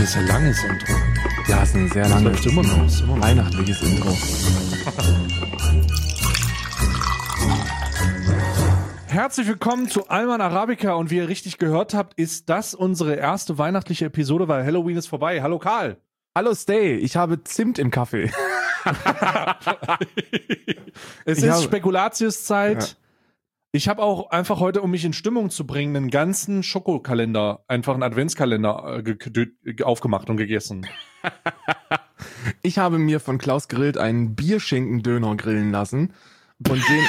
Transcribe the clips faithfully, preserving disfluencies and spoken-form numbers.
ist ein langes Intro. Ja, ist ein sehr langes, immer noch, ist immer noch. weihnachtliches Intro. Herzlich willkommen zu Alman Arabica und wie ihr richtig gehört habt, ist das unsere erste weihnachtliche Episode, weil Halloween ist vorbei. Hallo Karl. Hallo Stay, ich habe Zimt im Kaffee. Es Ich ist habe- Spekulatiuszeit. Ja. Ich habe auch einfach heute, um mich in Stimmung zu bringen, einen ganzen Schokokalender, einfach einen Adventskalender äh, ge- ge- aufgemacht und gegessen. Ich habe mir von Klaus Grillt einen Bierschinken-Döner grillen lassen und den...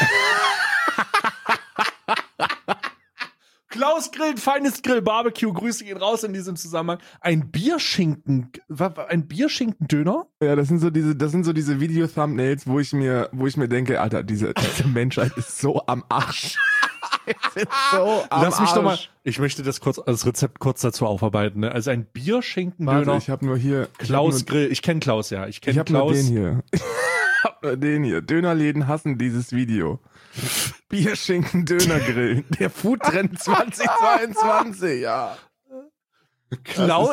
Klaus Grill, feines Grill, Barbecue, Grüße gehen raus in diesem Zusammenhang. Ein Bierschinken, wa- wa- ein Bierschinken-Döner? Ja, das sind so diese, das sind so diese Video-Thumbnails, wo ich mir, wo ich mir denke, Alter, diese, diese Menschheit ist so am Arsch. Wir sind so am Lass mich Arsch. doch mal, ich möchte das kurz, das Rezept kurz dazu aufarbeiten. Ne? Also ein Warte, Bierschinken-Döner. ich habe nur hier... Klaus ich hab Grill, ich kenne Klaus, ja. Ich nur, kenne ich hab nur Klaus. den hier. Ich hab nur den hier. Dönerläden hassen dieses Video. Bierschinken-Döner-Grill. Der Foodtrend zwanzig zweiundzwanzig, ja. Klaus.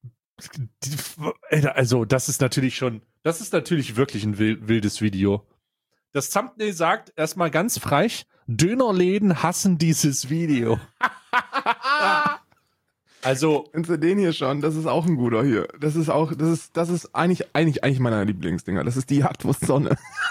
Also, das ist natürlich schon, das ist natürlich wirklich ein wil- wildes Video. Das Thumbnail sagt erstmal ganz frech: Dönerläden hassen dieses Video. Also, Kennst du den hier schon? Das ist auch ein guter hier. Das ist auch, das ist, das ist eigentlich, eigentlich, eigentlich meiner Lieblingsdinger. Das ist die Jagdwurst Sonne.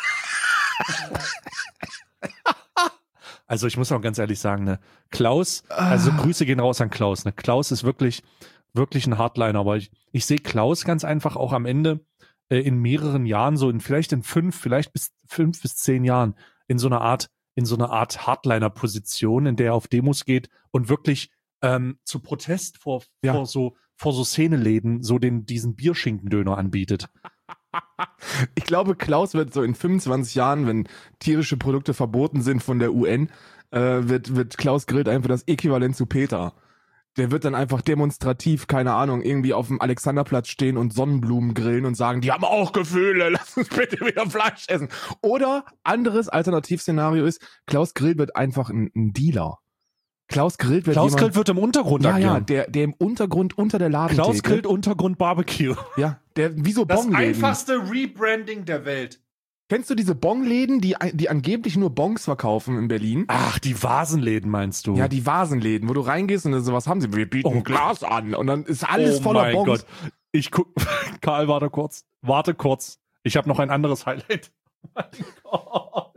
also ich muss auch ganz ehrlich sagen, ne, Klaus, also Grüße gehen raus an Klaus. Ne, Klaus ist wirklich, wirklich ein Hardliner, aber ich, ich sehe Klaus ganz einfach auch am Ende äh, in mehreren Jahren, so in vielleicht in fünf, vielleicht bis fünf bis zehn Jahren, in so einer Art, in so einer Art Hardliner-Position, in der er auf Demos geht und wirklich ähm, zu Protest vor, Ja. vor so vor so Szeneläden so den diesen Bierschinken-Döner anbietet. Ich glaube, Klaus wird so in fünfundzwanzig Jahren, wenn tierische Produkte verboten sind von der U N, äh, wird, wird Klaus Grillt einfach das Äquivalent zu Peter. Der wird dann einfach demonstrativ, keine Ahnung, irgendwie auf dem Alexanderplatz stehen und Sonnenblumen grillen und sagen, die haben auch Gefühle, lass uns bitte wieder Fleisch essen. Oder anderes Alternativszenario ist, Klaus Grillt wird einfach ein, ein Dealer. Klaus Grillt wird Klaus jemand, Grill wird im Untergrund ja, ja, agieren. der, der im Untergrund unter der Ladentheke. Klaus Grill Untergrund Barbecue. Ja, der, wie so Das Bongläden. einfachste Rebranding der Welt. Kennst du diese Bongläden, die, die angeblich nur Bongs verkaufen in Berlin? Ach, die Vasenläden meinst du? Ja, die Vasenläden, wo du reingehst und dann so, was haben sie? Wir bieten Oh Glas an und dann ist alles oh voller mein Bongs. Gott. Ich guck, Karl, warte kurz. Warte kurz. Ich habe noch ein anderes Highlight. Oh mein Gott.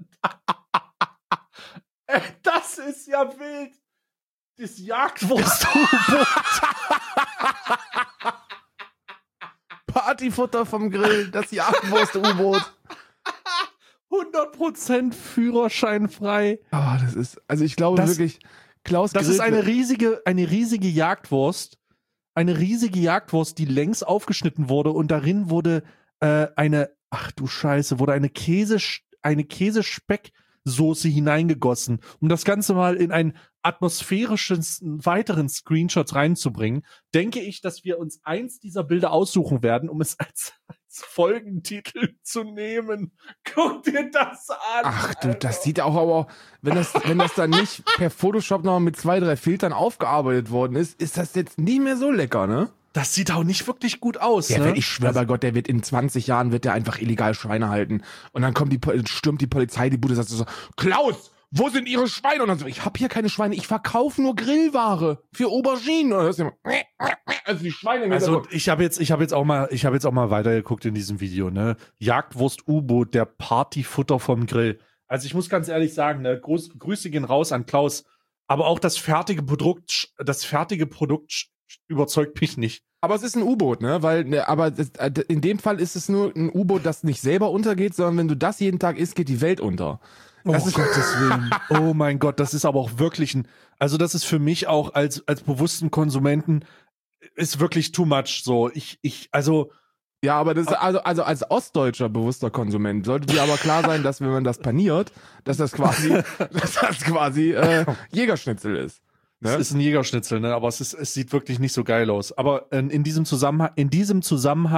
Ey, das ist ja wild. Das Jagdwurst-U-Boot. Partyfutter vom Grill, das Jagdwurst-U-Boot. hundert Prozent führerscheinfrei. Oh, das ist, also ich glaube Das- wirklich, Klaus Das Grill. ist eine riesige, eine riesige Jagdwurst. Eine riesige Jagdwurst, die längs aufgeschnitten wurde und darin wurde äh, eine, ach du Scheiße, wurde eine Käse, eine Käsespecksoße hineingegossen, um das Ganze mal in einen atmosphärischen weiteren Screenshot reinzubringen, denke ich, dass wir uns eins dieser Bilder aussuchen werden, um es als, als Folgentitel zu nehmen. Guck dir das an. Ach du, Alter. das sieht auch aber, wenn das, wenn das dann nicht per Photoshop noch mit zwei, drei Filtern aufgearbeitet worden ist, ist das jetzt nicht mehr so lecker, ne? Das sieht auch nicht wirklich gut aus. Der ne? wird, ich schwöre bei Gott, der wird in zwanzig Jahren wird der einfach illegal Schweine halten. Und dann kommt die, Po- stürmt die Polizei die Bude und sagt so, Klaus, wo sind ihre Schweine? Und dann so, ich habe hier keine Schweine, ich verkaufe nur Grillware für Auberginen. Und dann hörst du immer, also die Schweine im Also Hintergrund. ich habe jetzt, ich habe jetzt auch mal, ich habe jetzt auch mal weitergeguckt in diesem Video, ne? Jagdwurst-U-Boot, der Partyfutter vom Grill. Also ich muss ganz ehrlich sagen, ne, Groß, Grüße gehen raus an Klaus, aber auch das fertige Produkt, das fertige Produkt überzeugt mich nicht. Aber es ist ein U-Boot, ne? Weil, ne, aber das, äh, in dem Fall ist es nur ein U-Boot, das nicht selber untergeht, sondern wenn du das jeden Tag isst, geht die Welt unter. Das oh ist- Gottes Willen. Oh mein Gott, das ist aber auch wirklich ein, also das ist für mich auch als, als bewussten Konsumenten ist wirklich too much, so. Ich, ich, also, Ja, aber das ist, also, also als ostdeutscher bewusster Konsument sollte dir aber klar sein, dass wenn man das paniert, dass das quasi, dass das quasi äh, Jägerschnitzel ist. es Ne? ist ein Jägerschnitzel, ne? Aber es ist, es sieht wirklich nicht so geil aus. Aber äh, in diesem Zusammenhang, in diesem Zusammenhang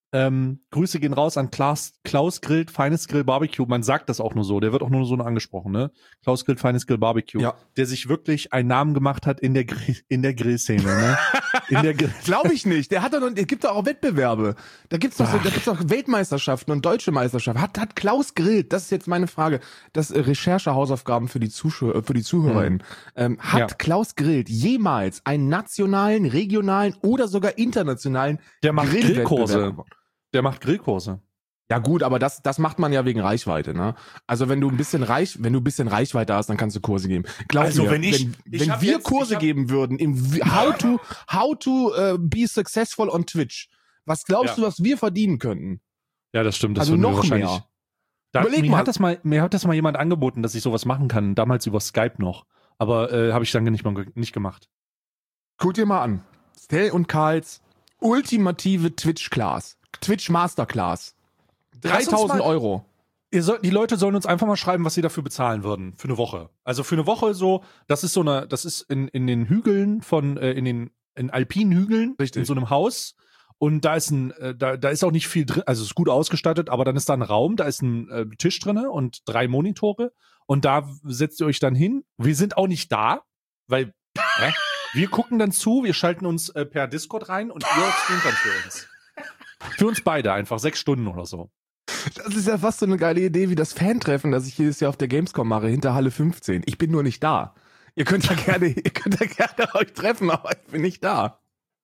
Ähm, Grüße gehen raus an Klaus, Klaus Grillt, Feines Grill Barbecue. Man sagt das auch nur so, der wird auch nur so angesprochen, ne? Klaus Grillt, Feines Grill Barbecue. Ja. Der sich wirklich einen Namen gemacht hat in der, Grill, in der Grillszene, ne? In der Grill. Glaube ich nicht. Der hat doch, es gibt doch auch Wettbewerbe. Da gibt's doch, so, da gibt's doch Weltmeisterschaften und deutsche Meisterschaften. Hat, hat Klaus Grillt, das ist jetzt meine Frage, das äh, Recherche-Hausaufgaben für die Zuschauer, für die ZuhörerInnen. Ähm, hat Ja. Klaus Grillt jemals einen nationalen, regionalen oder sogar internationalen Der macht Grillwettbewerb Grillkurse. gewonnen? Der macht Grillkurse. Ja gut, aber das, das macht man ja wegen Reichweite, ne? Also wenn du ein bisschen reich, wenn du ein bisschen Reichweite hast, dann kannst du Kurse geben. Glaub Also mir, wenn ich- wenn, ich wenn hab wir jetzt- Kurse ich hab- geben würden im V- How to, how to uh, be successful on Twitch, was glaubst Ja. du, was wir verdienen könnten? Ja, das stimmt. Das Also würden wir noch wahrscheinlich- mehr. Da, Überleg mir mal. hat das mal, mir hat das mal jemand angeboten, dass ich sowas machen kann. Damals über Skype noch. Aber äh, habe ich dann nicht, mal, nicht gemacht. Guck dir mal an. Stell und Karls ultimative Twitch-Class. Twitch Masterclass. Lass uns dreitausend mal- Euro. Ihr soll, die Leute sollen uns einfach mal schreiben, was sie dafür bezahlen würden für eine Woche. Also für eine Woche so, das ist so eine, das ist in, in den Hügeln von, äh, in den in alpinen Hügeln, Richtig. in so einem Haus. Und da ist ein, äh, da, da ist auch nicht viel drin, also es ist gut ausgestattet, aber dann ist da ein Raum, da ist ein äh, Tisch drinne und drei Monitore. Und da setzt ihr euch dann hin. Wir sind auch nicht da, weil hä? Wir gucken dann zu, wir schalten uns äh, per Discord rein und ihr streamt dann für uns. Für uns beide einfach, sechs Stunden oder so. Das ist ja fast so eine geile Idee wie das Fan-Treffen, das ich jedes Jahr auf der Gamescom mache, hinter Halle fünfzehn. Ich bin nur nicht da. Ihr könnt da gerne, ihr könnt da gerne euch treffen, aber ich bin nicht da.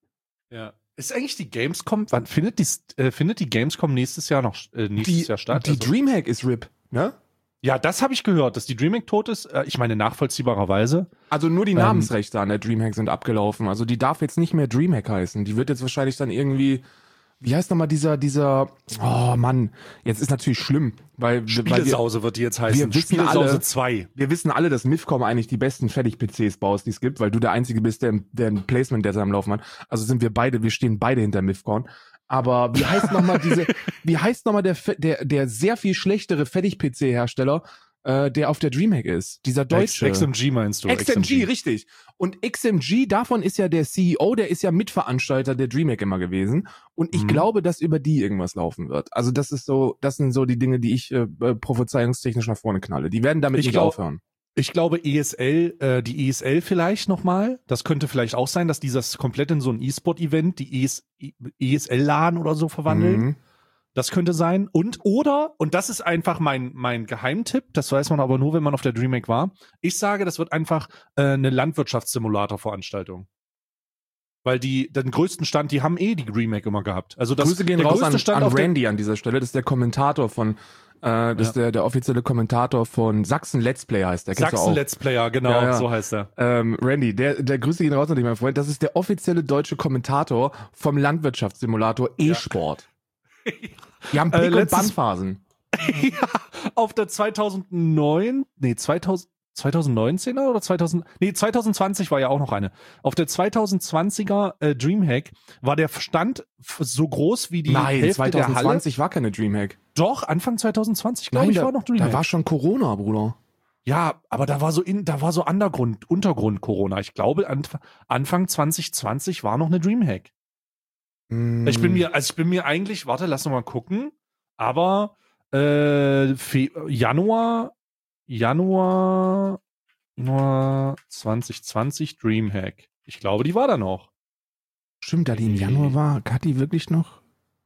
Ja. Ist eigentlich die Gamescom, wann findet die, äh, findet die Gamescom nächstes Jahr noch äh, nächstes Die, Jahr statt? die Also- Dreamhack ist R I P, ne? Ja, das habe ich gehört, dass die Dreamhack tot ist. Äh, ich meine, nachvollziehbarerweise. Also nur die Ähm, Namensrechte an der Dreamhack sind abgelaufen. Also die darf jetzt nicht mehr Dreamhack heißen. Die wird jetzt wahrscheinlich dann irgendwie, wie heißt nochmal dieser, dieser, oh Mann, jetzt ist natürlich schlimm, weil, weil wir, Spielesause wird die jetzt heißen. wir wissen Spielesause alle- zwei. wir wissen alle, dass Mifcom eigentlich die besten Fertig-P Cs baust, die es gibt, weil du der Einzige bist, der, der ein Placement der am Laufen hat. Also sind wir beide, wir stehen beide hinter Mifcon. Aber wie heißt nochmal diese, wie heißt nochmal der, Fe- der, der sehr viel schlechtere Fertig-P C-Hersteller, äh, der auf der Dreamhack ist? Dieser deutsche. X M G meinst du? X M G, richtig. Und X M G, davon ist ja der C E O, der ist ja Mitveranstalter der Dreamhack immer gewesen. Und ich Mhm. glaube, dass über die irgendwas laufen wird. Also das ist so, das sind so die Dinge, die ich äh, prophezeiungstechnisch nach vorne knalle. Die werden damit Ich nicht glaub- aufhören. Ich glaube E S L, äh, die E S L vielleicht nochmal. Das könnte vielleicht auch sein, dass dieses komplett in so ein E-Sport-Event, die E S L-LAN oder so verwandeln. Mhm. Das könnte sein. Und, oder, und das ist einfach mein, mein Geheimtipp, das weiß man aber nur, wenn man auf der Dreamhack war. Ich sage, das wird einfach äh, eine Landwirtschaftssimulator-Veranstaltung. Weil die, den größten Stand, die haben eh die Dreamhack immer gehabt. Also das, Grüße gehen der raus größte an, Stand an auf der- Randy an dieser Stelle. Das ist der Kommentator von, äh, das ist der, der offizielle Kommentator von Sachsen Let's Play heißt der. Kennst du Sachsen auch? Let's Player, genau, Ja, ja. so heißt er. Ähm, Randy, der, der Grüße gehen raus an dich, mein Freund. Das ist der offizielle deutsche Kommentator vom Landwirtschaftssimulator E-Sport. Die haben Äh, Pick- und letztes- Bandphasen. Ja, auf der zweitausendneun, nee, zweitausend, zweitausendneunzehner oder zweitausend, nee, zweitausendzwanzig war ja auch noch eine. Auf der zweitausendzwanziger äh, Dreamhack war der Stand f- so groß wie die Nein, Hälfte der Halle. zweitausendzwanzig war keine Dreamhack. Doch, Anfang zweitausendzwanzig, glaube Nein, ich, da, war noch Dreamhack. da war schon Corona, Bruder. Ja, aber da war so in, da war so Undergrund, Untergrund Corona. Ich glaube, Anf Anfang zwanzig zwanzig war noch eine Dreamhack. Mm. Ich bin mir, also ich bin mir eigentlich, warte, lass noch mal gucken. Aber äh, Fe Januar, Januar, Januar zwanzig zwanzig Dreamhack. Ich glaube, die war da noch. Stimmt, da die im Januar war, hat die wirklich noch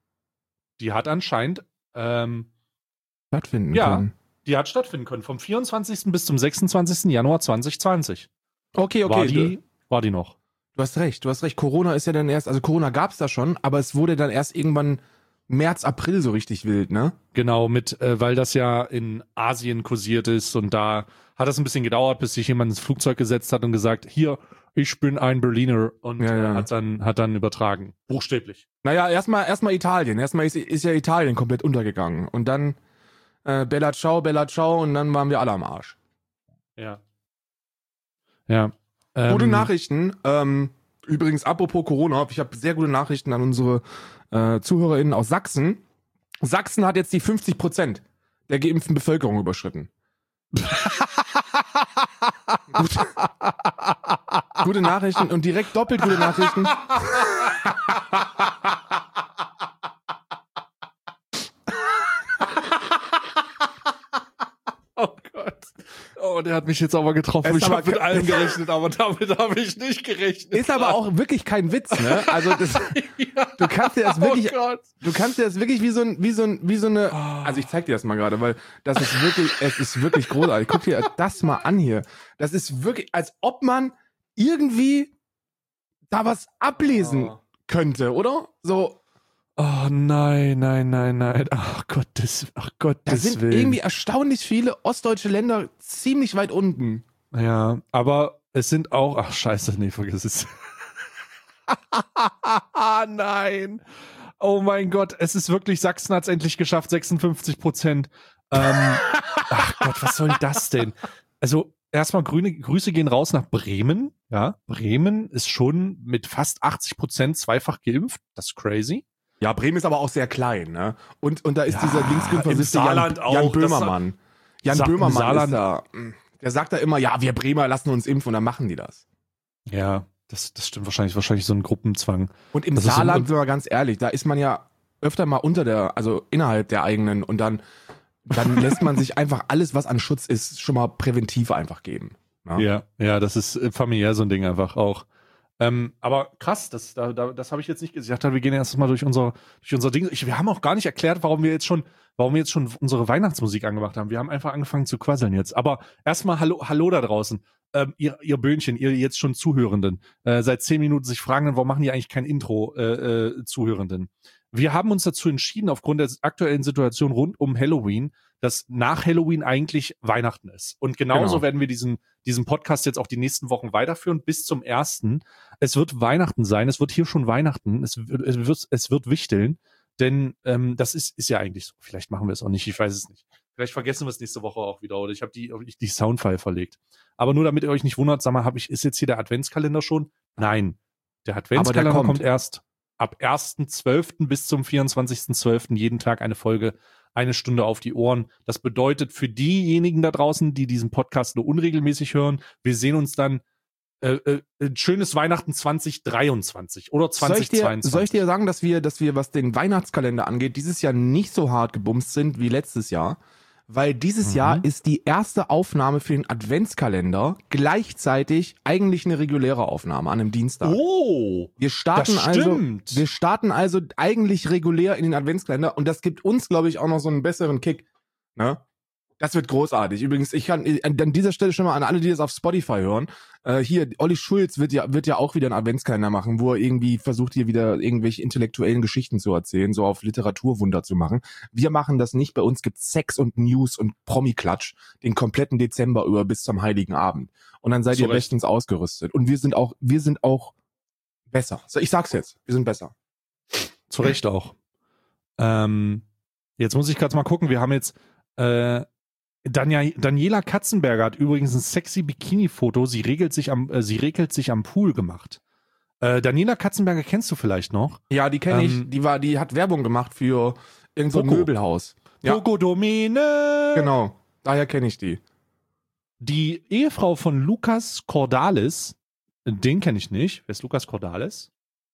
Die hat anscheinend, ähm, stattfinden Ja. können. die hat stattfinden können. Vom vierundzwanzigsten bis zum sechsundzwanzigsten Januar zwanzig zwanzig. Okay, okay. war, du, die, war die noch. du hast recht, du hast recht. Corona ist ja dann erst, also Corona gab's da schon, aber es wurde dann erst irgendwann März, April so richtig wild, ne? Genau, mit, äh, weil das ja in Asien kursiert ist und da hat es ein bisschen gedauert, bis sich jemand ins Flugzeug gesetzt hat und gesagt, hier, ich bin ein Berliner und Ja, ja. Äh, hat dann hat dann übertragen. Buchstäblich. Naja, erstmal erstmal Italien. Erstmal ist, ist ja Italien komplett untergegangen. Und dann äh, Bella Ciao, Bella Ciao und dann waren wir alle am Arsch. Ja. Ja. Ähm, Gute Nachrichten. Ähm, übrigens, apropos Corona, ich habe sehr gute Nachrichten an unsere äh, ZuhörerInnen aus Sachsen. Sachsen hat jetzt die fünfzig Prozent der geimpften Bevölkerung überschritten. gute, gute Nachrichten und direkt doppelt gute Nachrichten. Oh, der hat mich jetzt aber getroffen. Ist Ich aber habe mit ke- allem gerechnet, aber damit habe ich nicht gerechnet. Ist aber auch wirklich kein Witz, ne? Also das, Ja. du kannst dir das wirklich, Oh Gott. du kannst dir das wirklich wie so ein, wie so ein, wie so eine, Oh. also ich zeig dir das mal gerade, weil das ist wirklich, es ist wirklich großartig. Guck dir das mal an hier. Das ist wirklich, als ob man irgendwie da was ablesen Oh. könnte, oder? So, Oh nein, nein, nein, nein. Ach Gottes, ach da Gottes sind Willen. irgendwie erstaunlich viele ostdeutsche Länder ziemlich weit unten. Ja, aber es sind auch, ach scheiße, nee, vergiss es. Nein. Oh mein Gott, es ist wirklich, Sachsen hat es endlich geschafft, sechsundfünfzig Prozent. Ähm, ach Gott, was soll das denn? Also erstmal grüne Grüße gehen raus nach Bremen. Ja, Bremen ist schon mit fast achtzig Prozent zweifach geimpft. Das ist crazy. Ja, Bremen ist aber auch sehr klein, ne? Und, und da ist Ja, dieser linksgrün-versiffte im Jan, Saarland auch. Jan Das- Böhmermann. Jan Sa- im Böhmermann Saarland- ist da, der sagt da immer, ja, wir Bremer lassen uns impfen und dann machen die das. Ja, das, das stimmt wahrscheinlich, wahrscheinlich so ein Gruppenzwang. Und im Das ist so- Saarland, sind wir ganz ehrlich, da ist man ja öfter mal unter der, also innerhalb der eigenen und dann, dann lässt man sich einfach alles, was an Schutz ist, schon mal präventiv einfach geben. Ne? Ja, ja, das ist äh, familiär so ein Ding einfach auch. Ähm, aber krass, das, da, da, das habe ich jetzt nicht gesehen. Ich dachte, wir gehen erst mal durch unser, durch unser Ding. Ich, wir haben auch gar nicht erklärt, warum wir jetzt schon, warum wir jetzt schon unsere Weihnachtsmusik angemacht haben. Wir haben einfach angefangen zu quasseln jetzt. Aber erstmal hallo, hallo da draußen. Ähm, ihr, ihr Böhnchen, ihr jetzt schon Zuhörenden, äh, seit zehn Minuten sich fragen, warum machen die eigentlich kein Intro, äh, äh, Zuhörenden? Wir haben uns dazu entschieden, aufgrund der aktuellen Situation rund um Halloween, dass nach Halloween eigentlich Weihnachten ist. Und genauso Genau. werden wir diesen, diesen Podcast jetzt auch die nächsten Wochen weiterführen, bis zum ersten. Es wird Weihnachten sein, es wird hier schon Weihnachten, es wird, es wird, es wird wichteln, denn ähm, das ist, ist ja eigentlich so. Vielleicht machen wir es auch nicht, ich weiß es nicht. Vielleicht vergessen wir es nächste Woche auch wieder oder ich habe die, die Soundfile verlegt. Aber nur damit ihr euch nicht wundert, sag mal, hab ich, ist jetzt hier der Adventskalender schon? Nein, der Adventskalender kommt. kommt erst ab ersten zwölften bis zum vierundzwanzigsten zwölften jeden Tag eine Folge, eine Stunde auf die Ohren. Das bedeutet für diejenigen da draußen, die diesen Podcast nur unregelmäßig hören, wir sehen uns dann äh, äh, ein schönes Weihnachten zwanzig dreiundzwanzig oder Soll ich, zwanzig dir, zweiundzwanzig. soll ich dir sagen, dass wir, dass wir, was den Weihnachtskalender angeht, dieses Jahr nicht so hart gebumst sind wie letztes Jahr? Weil dieses Mhm. Jahr ist die erste Aufnahme für den Adventskalender gleichzeitig eigentlich eine reguläre Aufnahme an einem Dienstag. Oh, Wir starten das also, stimmt. wir starten also eigentlich regulär in den Adventskalender und das gibt uns, glaube ich, auch noch so einen besseren Kick. Ne? Das wird großartig. Übrigens, ich kann an an dieser Stelle schon mal an alle, die das auf Spotify hören, äh, hier, Olli Schulz wird ja, wird ja auch wieder einen Adventskalender machen, wo er irgendwie versucht, hier wieder irgendwelche intellektuellen Geschichten zu erzählen, so auf Literaturwunder zu machen. Wir machen das nicht. Bei uns gibt's Sex und News und Promi-Klatsch den kompletten Dezember über bis zum Heiligen Abend. Und dann seid Zu ihr Recht. bestens ausgerüstet. Und wir sind auch, wir sind auch besser. So, ich sag's jetzt, wir sind besser. Zu Recht auch. Ähm, jetzt muss ich gerade mal gucken, wir haben jetzt äh, Dania, Daniela Katzenberger hat übrigens ein sexy Bikini-Foto, sie regelt sich am, äh, sie regelt sich am Pool gemacht. Äh, Daniela Katzenberger kennst du vielleicht noch? Ja, die kenne Ähm, ich. Die war, die hat Werbung gemacht für irgend so ein Poco. Möbelhaus. Ja. Coco Domene! Genau. Daher kenne ich die. Die Ehefrau von Lukas Cordalis, den kenne ich nicht. Wer ist Lukas Cordalis?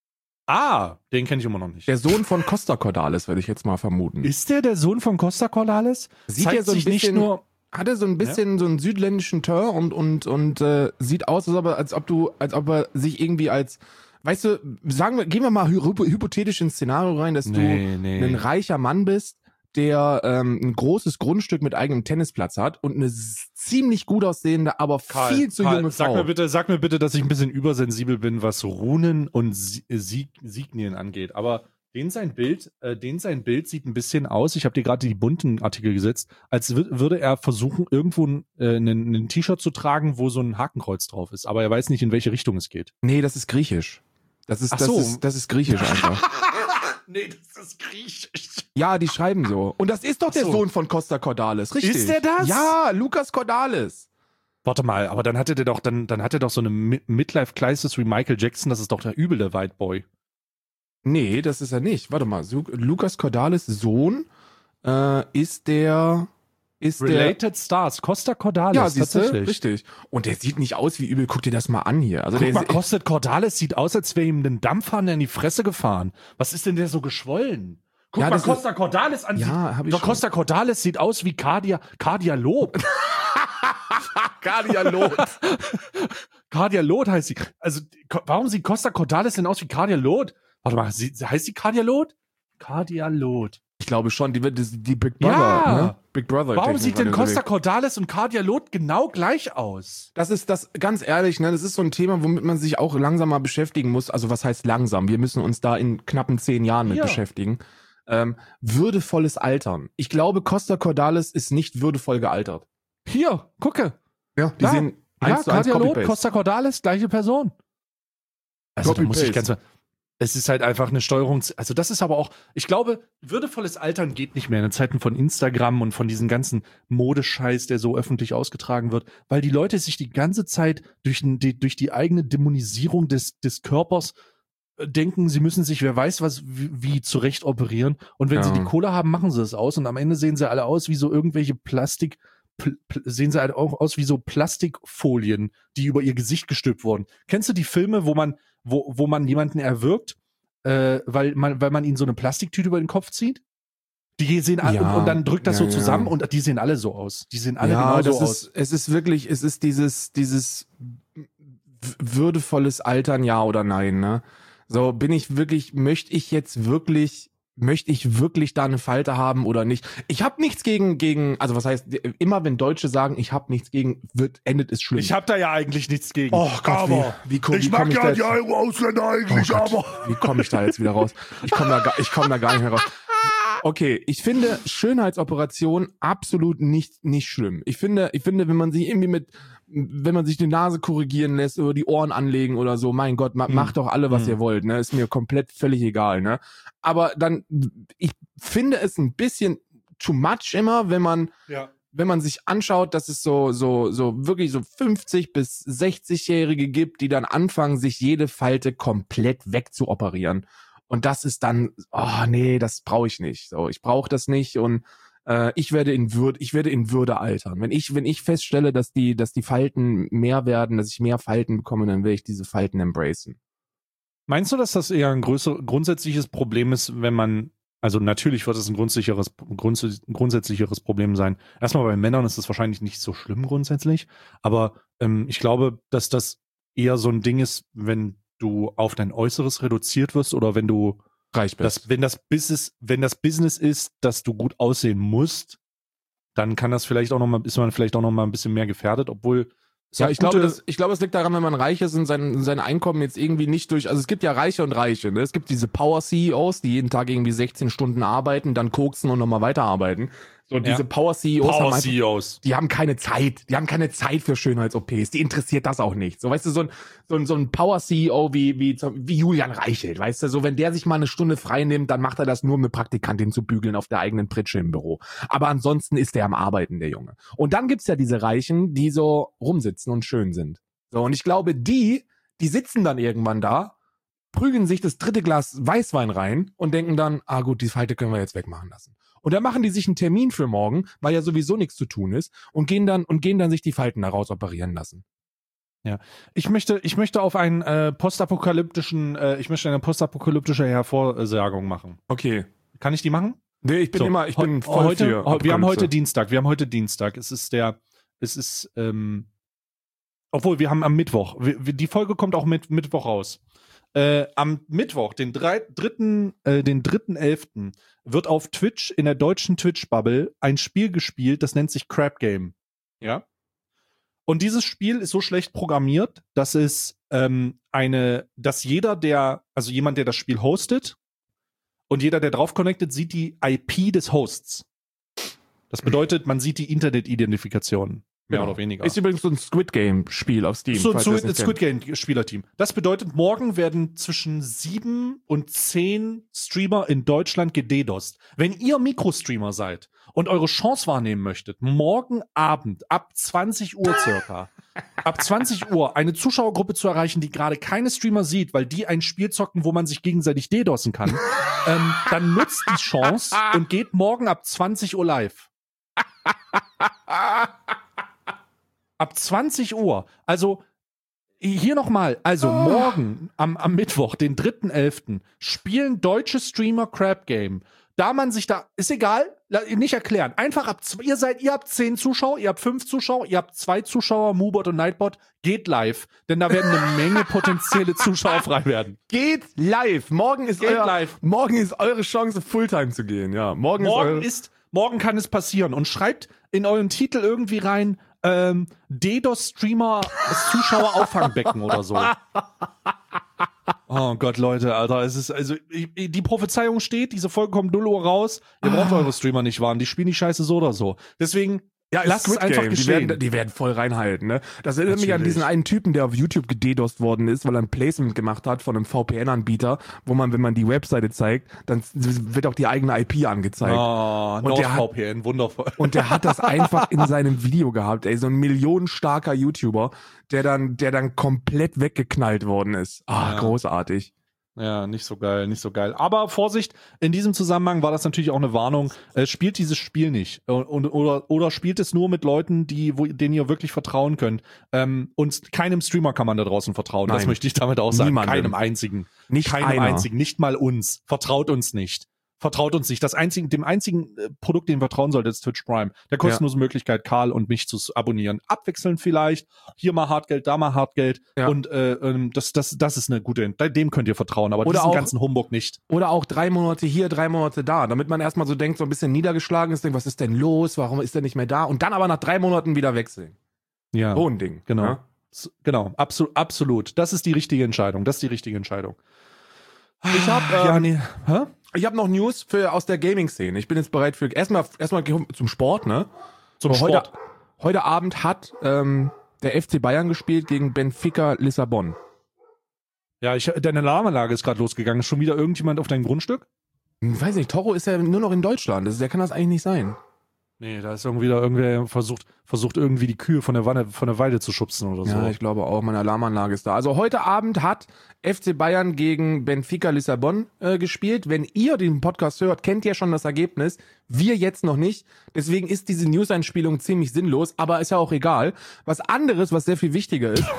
Ah, den kenne ich immer noch nicht. Der Sohn von Costa Cordalis, würde ich jetzt mal vermuten. Ist der der Sohn von Costa Cordalis? Sieht Zeigt ja so ein sich nicht bisschen- nur Hat er so ein bisschen so einen südländischen Teint und, und, und äh, sieht aus, als ob, er, als ob du, als ob er sich irgendwie als, weißt du, sagen wir, gehen wir mal hy hypothetisch ins Szenario rein, dass Nee, du nee. ein reicher Mann bist, der ähm, ein großes Grundstück mit eigenem Tennisplatz hat und eine s- ziemlich gut aussehende, aber Karl, viel zu Karl, junge sag Frau. mir bitte, sag mir bitte, dass ich ein bisschen übersensibel bin, was Runen und Sie- Sieg Signien angeht. Aber den sein Bild, äh, den sein Bild sieht ein bisschen aus. Ich habe dir gerade die bunten Artikel gesetzt, als wür- würde er versuchen, irgendwo ein, äh, ein, ein T-Shirt zu tragen, wo so ein Hakenkreuz drauf ist. Aber er weiß nicht, in welche Richtung es geht. Nee, das ist griechisch. Das ist, Ach das so. ist, das ist griechisch einfach. Nee, das ist griechisch. Ja, die schreiben so. Und das ist doch der Ach so. Sohn von Costa Cordalis, richtig? Ist der das? Ja, Lukas Cordalis. Warte mal, aber dann hatte der doch, dann, dann hat er doch so eine Mi- Midlife-Crisis wie Michael Jackson. Das ist doch der übel, der White Boy. Nee, das ist er nicht. Warte mal, Su Lukas Cordalis Sohn äh, ist der ist Related Stars, Costa der Cordalis, Ja, siehst du, tatsächlich. richtig. Und der sieht nicht aus wie übel. Guck dir das mal an hier. Also Guck der mal, ist, Costa Cordalis sieht aus, als wäre ihm ein Dampfhahn in die Fresse gefahren. Was ist denn der so geschwollen? Guck Ja, mal das ist- Costa Cordalis an. Ja, hab ich Doch schon. Costa Cordalis sieht aus wie Cardia, Cardia Lob. Cardialot. Cardialot heißt sie. Also, warum sieht Costa Cordalis denn aus wie Cardialot? Warte mal, sie, heißt sie Cardialot? Cardialot. Ich glaube schon, die wird die Big Brother, Ja. ne? Big Brother. Warum sieht denn Costa unterwegs. Cordalis und Cardialot genau gleich aus? Das ist das, ganz ehrlich, ne, das ist so ein Thema, womit man sich auch langsam mal beschäftigen muss. Also was heißt langsam? Wir müssen uns da in knappen zehn Jahren mit Ja. beschäftigen. Ähm, würdevolles Altern. Ich glaube, Costa Cordalis ist nicht würdevoll gealtert. Hier, gucke. Ja, die Ja. sehen Ja, eins zu eins Cardialot, Copy-Paste. Costa Cordalis, gleiche Person. Also da muss ich ganz, es ist halt einfach eine Steuerung, also das ist aber auch, ich glaube, würdevolles Altern geht nicht mehr in Zeiten von Instagram und von diesem ganzen Modescheiß, der so öffentlich ausgetragen wird, weil die Leute sich die ganze Zeit durch, die, durch die eigene Dämonisierung des, des Körpers äh, denken, sie müssen sich, wer weiß was, wie, wie zurecht operieren, und wenn Ja. sie die Kohle haben, machen sie es aus, und am Ende sehen sie alle aus wie so irgendwelche Plastik, Pl- pl- sehen sie halt auch aus wie so Plastikfolien, die über ihr Gesicht gestülpt wurden. Kennst du die Filme, wo man, wo, wo man jemanden erwürgt, äh, weil man, weil man ihnen so eine Plastiktüte über den Kopf zieht? Die sehen alle, Ja, und, und dann drückt das ja, so zusammen, ja. und die sehen alle so aus. Die sehen alle Ja, genau das so ist, aus. es ist wirklich, es ist dieses, dieses w- würdevolles Altern, ja oder nein, ne? So, bin ich wirklich, möchte ich jetzt wirklich, möchte ich wirklich da eine Falte haben oder nicht? Ich habe nichts gegen, gegen, also was heißt, immer wenn Deutsche sagen, ich habe nichts gegen, wird, endet es schlimm. Ich habe da ja eigentlich nichts gegen. Oh Gott, aber wie, wie, komm, ich wie mag komm ich ja da die jetzt, Euro-Ausländer eigentlich, oh Gott, aber. wie komme ich da jetzt wieder raus? Ich komme da, gar- ich komm da gar nicht mehr raus. Okay, ich finde Schönheitsoperation absolut nicht, nicht schlimm. Ich finde, ich finde, wenn man sich irgendwie mit, wenn man sich die Nase korrigieren lässt oder die Ohren anlegen oder so, mein Gott, ma, Hm. macht doch alle, was Hm. ihr wollt, ne? Ist mir komplett völlig egal, ne? Aber dann, ich finde es ein bisschen too much immer, wenn man, Ja. wenn man sich anschaut, dass es so, so, so wirklich so fünfzig bis sechzig-Jährige gibt, die dann anfangen, sich jede Falte komplett wegzuoperieren. Und das ist dann, oh nee, das brauche ich nicht. So, ich brauche das nicht, und äh, ich werde in Würde, ich werde in Würde altern. Wenn ich, wenn ich feststelle, dass die, dass die Falten mehr werden, dass ich mehr Falten bekomme, dann werde ich diese Falten embracen. Meinst du, dass das eher ein größer, grundsätzliches Problem ist, wenn man, also natürlich wird es ein grundsätzlicheres, grunds- grundsätzlicheres Problem sein. Erstmal bei Männern ist es wahrscheinlich nicht so schlimm grundsätzlich, aber ähm, ich glaube, dass das eher so ein Ding ist, wenn du auf dein Äußeres reduziert wirst, oder wenn du Reich bist. das, wenn das Business, wenn das Business ist, dass du gut aussehen musst, dann kann das vielleicht auch noch mal, ist man vielleicht auch noch mal ein bisschen mehr gefährdet, obwohl es Ja, hat ich glaube, gute- das, ich glaube, es liegt daran, wenn man reich ist und sein, sein Einkommen jetzt irgendwie nicht durch, also es gibt ja Reiche und Reiche, ne? Es gibt diese Power-C E Os, die jeden Tag irgendwie sechzehn Stunden arbeiten, dann koksen und nochmal weiterarbeiten. So, Ja. diese Power-C E Os haben Power einfach, C E Os.-C die haben keine Zeit. Die haben keine Zeit für Schönheits-O Ps. Die interessiert das auch nicht. So, weißt du, so ein, so ein, so ein Power-C E O wie, wie, wie Julian Reichelt, weißt du, so, wenn der sich mal eine Stunde frei nimmt, dann macht er das nur, um eine Praktikantin zu bügeln auf der eigenen Pritsche im Büro. Aber ansonsten ist der am Arbeiten, der Junge. Und dann gibt's ja diese Reichen, die so rumsitzen und schön sind. So, und ich glaube, die, die sitzen dann irgendwann da, prügeln sich das dritte Glas Weißwein rein und denken dann, ah gut, die Falte können wir jetzt wegmachen lassen. Und dann machen die sich einen Termin für morgen, weil ja sowieso nichts zu tun ist, und gehen dann und gehen dann sich die Falten daraus operieren lassen. Ich möchte, ich möchte auf einen äh, postapokalyptischen, äh, ich möchte eine postapokalyptische Hervorsagung machen. Okay. Kann ich die machen? Nee, ich bin So, immer, ich heu- bin voll heute, für heu- Wir haben Apokalypse. heute Dienstag. Wir haben heute Dienstag. Es ist der, es ist, ähm, obwohl wir haben am Mittwoch. Wir, wir, die Folge kommt auch mit Mittwoch raus. Äh, am Mittwoch, den drei, dritten, äh, den dritten elften wird auf Twitch in der deutschen Twitch-Bubble ein Spiel gespielt, das nennt sich Crap Game. Ja. Und dieses Spiel ist so schlecht programmiert, dass es ähm, eine, dass jeder, der, also jemand, der das Spiel hostet, und jeder, der drauf connectet, sieht die I P des Hosts. Das bedeutet, man sieht die Internet-Identifikation. Mehr Genau. oder weniger. Ist übrigens so ein Squid Game Spiel auf Steam. So ein falls ihr das Squid, nicht Squid Game Spielerteam. Das bedeutet, morgen werden zwischen sieben und zehn Streamer in Deutschland gededost. Wenn ihr Mikrostreamer seid und eure Chance wahrnehmen möchtet, morgen Abend ab zwanzig Uhr circa, ab zwanzig Uhr eine Zuschauergruppe zu erreichen, die gerade keine Streamer sieht, weil die ein Spiel zocken, wo man sich gegenseitig dedossen kann, ähm, dann nutzt die Chance und geht morgen ab zwanzig Uhr live. Ab zwanzig Uhr. Also, hier nochmal. Also, Oh. morgen am, am Mittwoch, den dritten elften spielen deutsche Streamer Crap Game. da man sich da, ist egal, nicht erklären. Einfach ab, ihr seid, ihr habt zehn Zuschauer, ihr habt fünf Zuschauer, ihr habt zwei Zuschauer, Moobot und Nightbot, geht live. Denn da werden eine Menge potenzielle Zuschauer frei werden. Geht live. Morgen ist, Geht euer, live. Morgen ist eure Chance, Fulltime zu gehen. Ja, morgen, Morgen ist, eure ist, morgen kann es passieren. Und schreibt in euren Titel irgendwie rein, ähm, DDoS-Streamer Zuschauer-Auffangbecken oder so. Oh Gott, Leute, Alter, es ist, also, die Prophezeiung steht, diese Folge kommt null Uhr raus, ihr braucht eure Streamer nicht warnen, die spielen die Scheiße so oder so. Deswegen, ja, lasst es einfach die geschehen. werden, die werden voll reinhalten, ne? Das erinnert Natürlich. mich an diesen einen Typen, der auf YouTube gededost worden ist, weil er ein Placement gemacht hat von einem V P N-Anbieter, wo man, wenn man die Webseite zeigt, dann wird auch die eigene I P angezeigt. Oh, und der V P N, hat, wundervoll. Und der hat das einfach in seinem Video gehabt, ey, so ein millionenstarker YouTuber, der dann, der dann komplett weggeknallt worden ist. Ah, ja. Großartig. Ja, nicht so geil, nicht so geil. Aber Vorsicht, in diesem Zusammenhang war das natürlich auch eine Warnung. Äh, spielt dieses Spiel nicht. Und, und, oder, oder spielt es nur mit Leuten, die, wo, denen ihr wirklich vertrauen könnt. Ähm, und keinem Streamer kann man da draußen vertrauen. Nein. Das möchte ich damit auch sagen. Niemandem. Keinem einzigen. Nicht Keinem einer. einzigen. Nicht mal uns. Vertraut uns nicht. Vertraut uns nicht. Das einzige, dem einzigen äh, Produkt, dem ihr vertrauen solltet, ist Twitch Prime. Der kostenlose ja. Möglichkeit, Karl und mich zu abonnieren. Abwechselnd vielleicht. Hier mal Hartgeld, da mal Hartgeld. Ja. Und äh, ähm, das, das, das ist eine gute, dem könnt ihr vertrauen. Aber oder diesen auch, ganzen Humbug nicht. Oder auch drei Monate hier, drei Monate da. Damit man erstmal so denkt, so ein bisschen niedergeschlagen ist, denkt, was ist denn los? Warum ist der nicht mehr da? Und dann aber nach drei Monaten wieder wechseln. Ja. So ein Ding. Genau. Ja? Genau. Absolut, absolut. Das ist die richtige Entscheidung. Das ist die richtige Entscheidung. Ich hab, ähm, ja, nee. Hä? Ich habe noch News für aus der Gaming-Szene. Ich bin jetzt bereit für erstmal erstmal zum Sport, ne? Zum so, Sport. Heute, heute Abend hat ähm, der F C Bayern gespielt gegen Benfica Lissabon. Ja, ich, deine Alarmanlage ist gerade losgegangen. Ist schon wieder irgendjemand auf deinem Grundstück? Hm, weiß nicht, Toro ist ja nur noch in Deutschland. Das, der kann das eigentlich nicht sein. Nee, da ist irgendwie da irgendwer versucht, versucht irgendwie die Kühe von der Wanne, von der Weide zu schubsen oder so. Ja, ich glaube auch, meine Alarmanlage ist da. Also heute Abend hat F C Bayern gegen Benfica Lissabon äh, gespielt. Wenn ihr den Podcast hört, kennt ihr schon das Ergebnis. Wir jetzt noch nicht. Deswegen ist diese News-Einspielung ziemlich sinnlos, aber ist ja auch egal. Was anderes, was sehr viel wichtiger ist,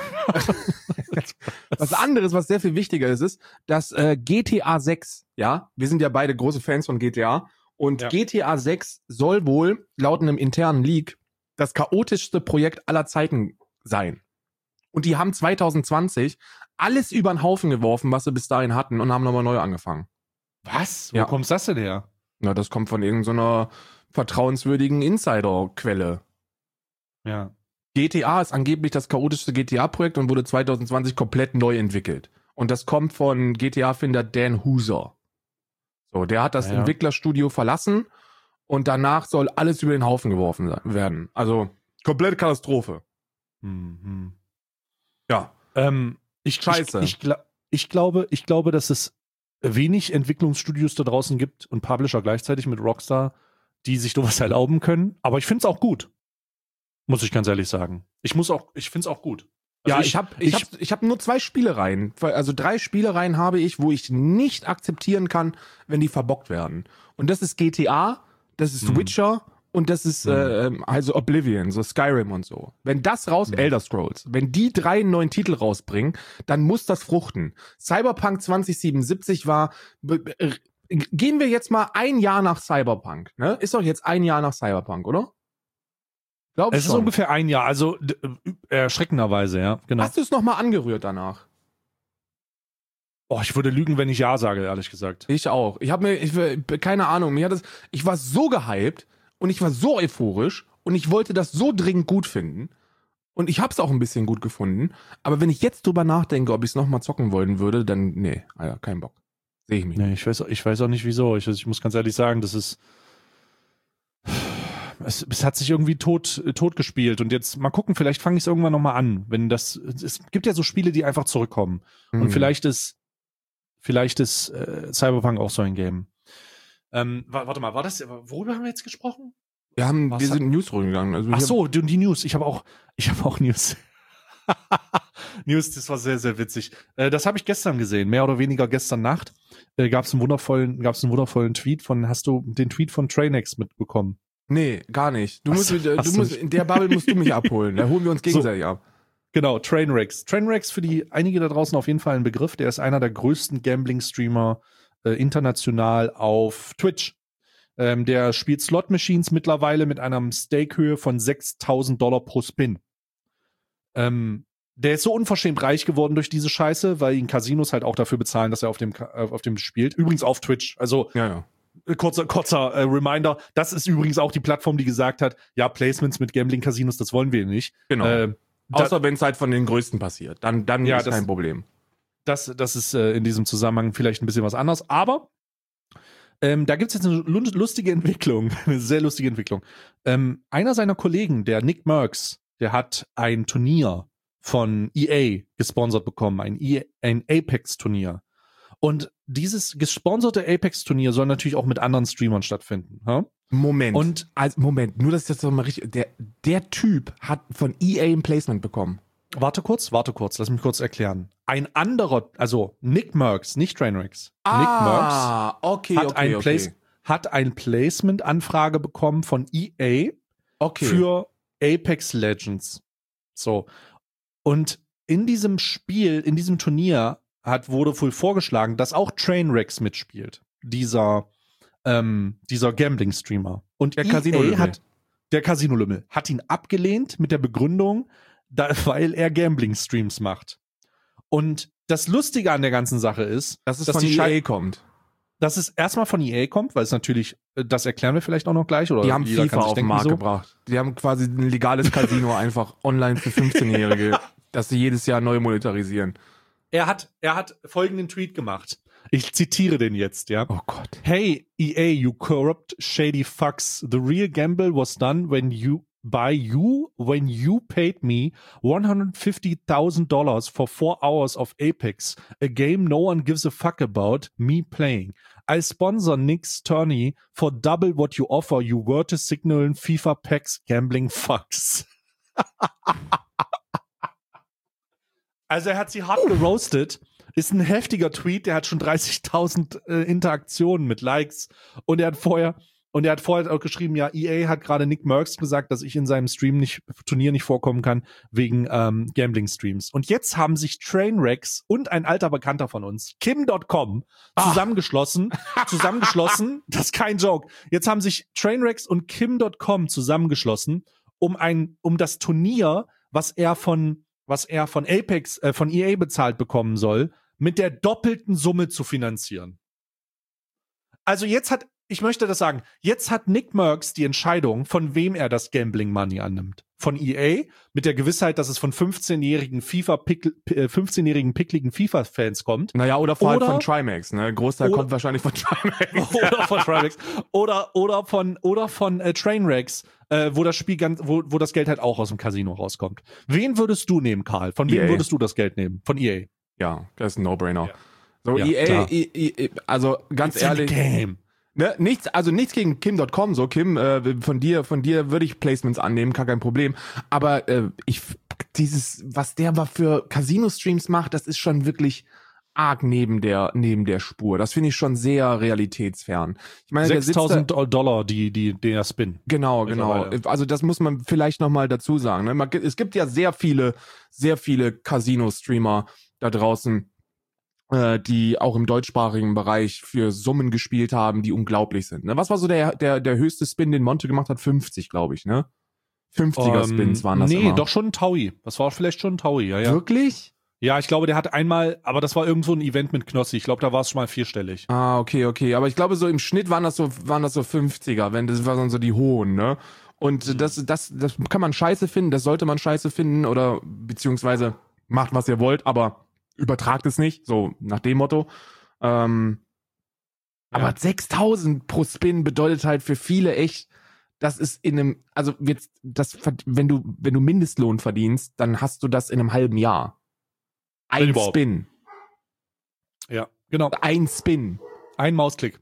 was anderes, was sehr viel wichtiger ist, ist, dass äh, G T A sechs, ja, wir sind ja beide große Fans von G T A, und ja. G T A sechs soll wohl, laut einem internen Leak, das chaotischste Projekt aller Zeiten sein. Und die haben zwanzig zwanzig alles über den Haufen geworfen, was sie bis dahin hatten, und haben nochmal neu angefangen. Was? Wo ja. kommt das denn her? Na, das kommt von irgendeiner vertrauenswürdigen Insider-Quelle. Ja. G T A ist angeblich das chaotischste G T A-Projekt und wurde zwanzig zwanzig komplett neu entwickelt. Und das kommt von G T A-Finder Dan Houser. So, der hat das ja. Entwicklerstudio verlassen und danach soll alles über den Haufen geworfen werden. Also, komplette Katastrophe. Mhm. Ja. Ähm, ich, Scheiße. Ich, ich, ich, glaube, ich glaube, dass es wenig Entwicklungsstudios da draußen gibt und Publisher gleichzeitig mit Rockstar, die sich sowas erlauben können. Aber ich finde es auch gut. Muss ich ganz ehrlich sagen. Ich muss auch, ich finde es auch gut. Also ja, ich, ich habe ich, ich hab, ich hab nur zwei Spielereien. Also drei Spielereien habe ich, wo ich nicht akzeptieren kann, wenn die verbockt werden. Und das ist G T A, das ist hm. Witcher und das ist hm. äh, also Oblivion, so Skyrim und so. Wenn das raus, hm. Elder Scrolls, wenn die drei einen neuen Titel rausbringen, dann muss das fruchten. Cyberpunk zwanzig siebenundsiebzig war, äh, gehen wir jetzt mal ein Jahr nach Cyberpunk, ne? Ist doch jetzt ein Jahr nach Cyberpunk, oder? Glaub es schon. Ist ungefähr ein Jahr, also äh, erschreckenderweise, ja. Genau. Hast du es nochmal angerührt danach? Oh, ich würde lügen, wenn ich ja sage, ehrlich gesagt. Ich auch. Ich habe mir, ich, keine Ahnung, mir hat das, ich war so gehypt und ich war so euphorisch und ich wollte das so dringend gut finden und ich habe es auch ein bisschen gut gefunden, aber wenn ich jetzt drüber nachdenke, ob ich es nochmal zocken wollen würde, dann, nee, Alter, kein Bock. Sehe ich mich nee, nicht. Ich weiß, ich weiß auch nicht, wieso. Ich, ich muss ganz ehrlich sagen, das ist Es, es hat sich irgendwie tot, tot gespielt und jetzt mal gucken, vielleicht fange ich es irgendwann nochmal an, wenn das, es gibt ja so Spiele, die einfach zurückkommen mhm. und vielleicht ist, vielleicht ist äh, Cyberpunk auch so ein Game. Ähm, warte mal, war das, worüber haben wir jetzt gesprochen? Wir haben, Was wir sind News rumgegangen. Also Ach so, die, die News, ich habe auch, ich habe auch News. News, das war sehr, sehr witzig. Äh, das habe ich gestern gesehen, mehr oder weniger gestern Nacht. Äh, gab es einen wundervollen, gab es einen wundervollen Tweet von, hast du den Tweet von Trainx mitbekommen? Nee, gar nicht. Du hast, musst, du hast musst, in der Bubble musst du mich abholen. Da holen wir uns gegenseitig so, ab. Genau, Trainwrecks. Trainwrecks für die einige da draußen auf jeden Fall ein Begriff. Der ist einer der größten Gambling-Streamer äh, international auf Twitch. Ähm, der spielt Slot-Machines mittlerweile mit einer Stake-Höhe von sechstausend Dollar pro Spin. Ähm, der ist so unverschämt reich geworden durch diese Scheiße, weil ihn Casinos halt auch dafür bezahlen, dass er auf dem, auf dem spielt. Übrigens auf Twitch. Also Ja, ja. Kurzer, kurzer äh, Reminder, das ist übrigens auch die Plattform, die gesagt hat, ja, Placements mit Gambling-Casinos, das wollen wir nicht. Genau. Äh, Außer wenn es halt von den Größten passiert. Dann, dann ja, ist das, kein Problem. Das, das ist äh, in diesem Zusammenhang vielleicht ein bisschen was anderes. Aber ähm, da gibt es jetzt eine lustige Entwicklung, eine sehr lustige Entwicklung. Ähm, einer seiner Kollegen, der Nick Merckx, der hat ein Turnier von E A gesponsert bekommen, ein, E A, ein Apex-Turnier. Und dieses gesponserte Apex-Turnier soll natürlich auch mit anderen Streamern stattfinden. Ha? Moment. Und also, Moment, nur dass ich das doch mal richtig. Der, der Typ hat von E A ein Placement bekommen. Warte kurz, warte kurz, lass mich kurz erklären. Ein anderer, also Nick Merckx, nicht Trainwrecks. Ah, Nick Merckx okay, hat, okay, ein okay. Place, hat ein Placement-Anfrage bekommen von E A okay. für Apex Legends. So. Und in diesem Spiel, in diesem Turnier hat, wurde wohl vorgeschlagen, dass auch Trainwrecks mitspielt. Dieser, ähm, dieser Gambling-Streamer. Und Der E A Casino-Lümmel. hat, der Casino-Lümmel, hat ihn abgelehnt mit der Begründung, da, weil er Gambling-Streams macht. Und das Lustige an der ganzen Sache ist, dass es dass von die E A Schei- kommt. dass es erstmal von E A kommt, weil es natürlich, äh, das erklären wir vielleicht auch noch gleich. Oder Die haben jeder FIFA kann sich auf den denken, Markt wieso. gebracht. Die haben quasi ein legales Casino einfach online für fünfzehnjährige, dass sie jedes Jahr neu monetarisieren. Er hat, er hat folgenden Tweet gemacht. Ich zitiere den jetzt, ja. Oh Gott. Hey, E A, you corrupt, shady fucks. The real gamble was done when you, by you, when you paid me one hundred fifty thousand dollars for four hours of Apex, a game no one gives a fuck about, me playing. I sponsor Nick's tourney for double what you offer, you were to signal FIFA packs gambling fucks. Also er hat sie hart geroastet. Ist ein heftiger Tweet, der hat schon dreißigtausend äh, Interaktionen mit Likes. Und er hat vorher, und er hat vorher auch geschrieben, ja, E A hat gerade Nick Merckx gesagt, dass ich in seinem Stream nicht, Turnier nicht vorkommen kann, wegen ähm, Gambling-Streams. Und jetzt haben sich Trainwrecks und ein alter Bekannter von uns, Kim Punkt com, zusammengeschlossen, zusammengeschlossen, das ist kein Joke. Jetzt haben sich Trainwrecks und Kim Punkt com zusammengeschlossen, um ein, um das Turnier, was er von was er von Apex, äh, von E A bezahlt bekommen soll, mit der doppelten Summe zu finanzieren. Also jetzt hat, ich möchte das sagen, jetzt hat Nick Merckx die Entscheidung, von wem er das Gambling Money annimmt. Von E A, mit der Gewissheit, dass es von fünfzehnjährigen FIFA, äh, fünfzehnjährigen pickligen FIFA-Fans kommt. Naja, oder vor allem Oder- von Trimax, ne? Großteil oder- kommt wahrscheinlich von Trimax. oder von Trimax. Oder, oder von, oder von äh, Trainwrecks, äh, wo das Spiel ganz, wo, wo das Geld halt auch aus dem Casino rauskommt. Wen würdest du nehmen, Karl? Von wem E A. würdest du das Geld nehmen? Von E A. Ja, das ist ein No-Brainer. Ja. So, Ja, E A, klar. E- E- also ganz It's in the ehrlich, game. ne, nichts, also nichts gegen Kim Punkt com, so Kim, äh, von dir, von dir würde ich Placements annehmen, gar kein Problem. Aber äh, ich, dieses, was der mal für Casino-Streams macht, das ist schon wirklich arg neben der, neben der Spur. Das finde ich schon sehr realitätsfern. Ich meine, der sitzt da- sechstausend Dollar, die, die, der Spin. Genau, genau. Mittlerweile. Also das muss man vielleicht nochmal dazu sagen. Ne? Man, es gibt ja sehr viele, sehr viele Casino-Streamer da draußen, äh, die auch im deutschsprachigen Bereich für Summen gespielt haben, die unglaublich sind. Ne? Was war so der, der, der höchste Spin, den Monte gemacht hat? fünfzig, glaube ich, ne? fünfziger Spins waren das nee, immer. doch schon ein Taui. Das war vielleicht schon ein Taui, ja, ja. Wirklich? Ja, ich glaube, der hat einmal, aber das war irgend so ein Event mit Knossi. Ich glaube, da war es schon mal vierstellig. Ah, okay, okay. Aber ich glaube, so im Schnitt waren das so, waren das so fünfziger, wenn das waren so die hohen, ne? Und Mhm. das, das, das kann man scheiße finden, das sollte man scheiße finden oder beziehungsweise macht, was ihr wollt, aber übertragt es nicht, so nach dem Motto. Ähm, Ja. Aber sechstausend pro Spin bedeutet halt für viele echt, das ist in einem, also jetzt, das, wenn du, wenn du Mindestlohn verdienst, dann hast du das in einem halben Jahr. Wenn Ein überhaupt. Spin. Ja, genau. Ein Spin. Ein Mausklick.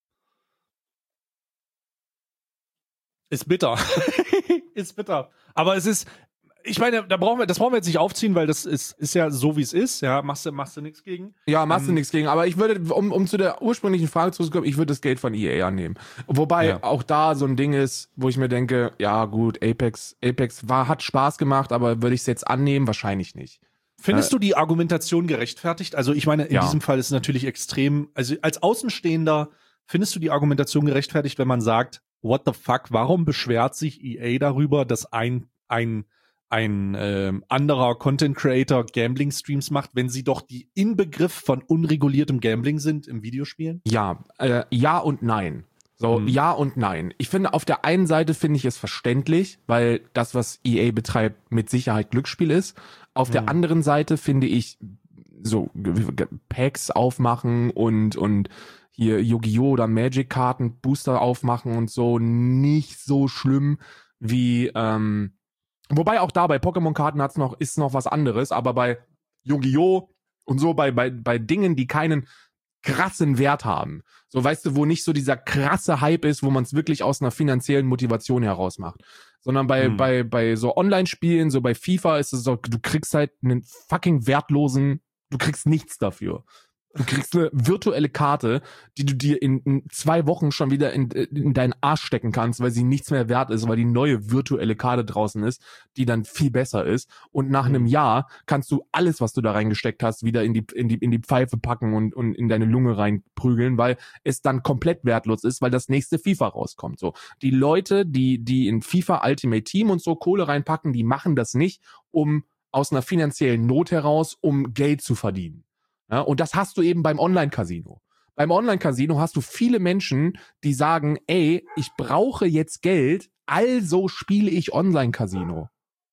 Ist bitter. Ist bitter. Aber es ist, ich meine, da brauchen wir, das brauchen wir jetzt nicht aufziehen, weil das ist, ist ja so, wie es ist. Ja, machst du, machst du nichts gegen. Ja, machst du Ähm, nichts gegen. Aber ich würde, um, um zu der ursprünglichen Frage zurückzukommen, ich würde das Geld von E A annehmen. Wobei Ja. auch da so ein Ding ist, wo ich mir denke, ja gut, Apex, Apex war, hat Spaß gemacht, aber würde ich es jetzt annehmen? Wahrscheinlich nicht. Findest Äh, du die Argumentation gerechtfertigt? Also ich meine, in ja. diesem Fall ist es natürlich extrem, also als Außenstehender findest du die Argumentation gerechtfertigt, wenn man sagt, what the fuck, warum beschwert sich E A darüber, dass ein, ein, ein ähm, anderer Content Creator Gambling-Streams macht, wenn sie doch die Inbegriff von unreguliertem Gambling sind im Videospielen? Ja, äh, ja und nein. So, Hm. ja und nein. Ich finde, auf der einen Seite finde ich es verständlich, weil das, was E A betreibt, mit Sicherheit Glücksspiel ist. Auf der Hm. anderen Seite finde ich so G- G- Packs aufmachen und, und hier Yu-Gi-Oh! Oder Magic-Karten, Booster aufmachen und so nicht so schlimm wie, ähm, wobei auch da bei Pokémon-Karten hat's noch, ist noch was anderes, aber bei Yu-Gi-Oh! Und so bei, bei, bei Dingen, die keinen krassen Wert haben. So, weißt du, wo nicht so dieser krasse Hype ist, wo man es wirklich aus einer finanziellen Motivation heraus macht. Sondern bei, Hm. bei, bei so Online-Spielen, so bei FIFA ist es so, du kriegst halt einen fucking wertlosen, du kriegst nichts dafür. Du kriegst eine virtuelle Karte, die du dir in, in zwei Wochen schon wieder in, in deinen Arsch stecken kannst, weil sie nichts mehr wert ist, weil die neue virtuelle Karte draußen ist, die dann viel besser ist. Und nach Mhm. einem Jahr kannst du alles, was du da reingesteckt hast, wieder in die, in die, in die Pfeife packen und, und in deine Lunge reinprügeln, weil es dann komplett wertlos ist, weil das nächste FIFA rauskommt. So, die Leute, die, die in FIFA Ultimate Team und so Kohle reinpacken, die machen das nicht, um aus einer finanziellen Not heraus, um Geld zu verdienen. Ja, und das hast du eben beim Online-Casino. Beim Online-Casino hast du viele Menschen, die sagen, ey, ich brauche jetzt Geld, also spiele ich Online-Casino.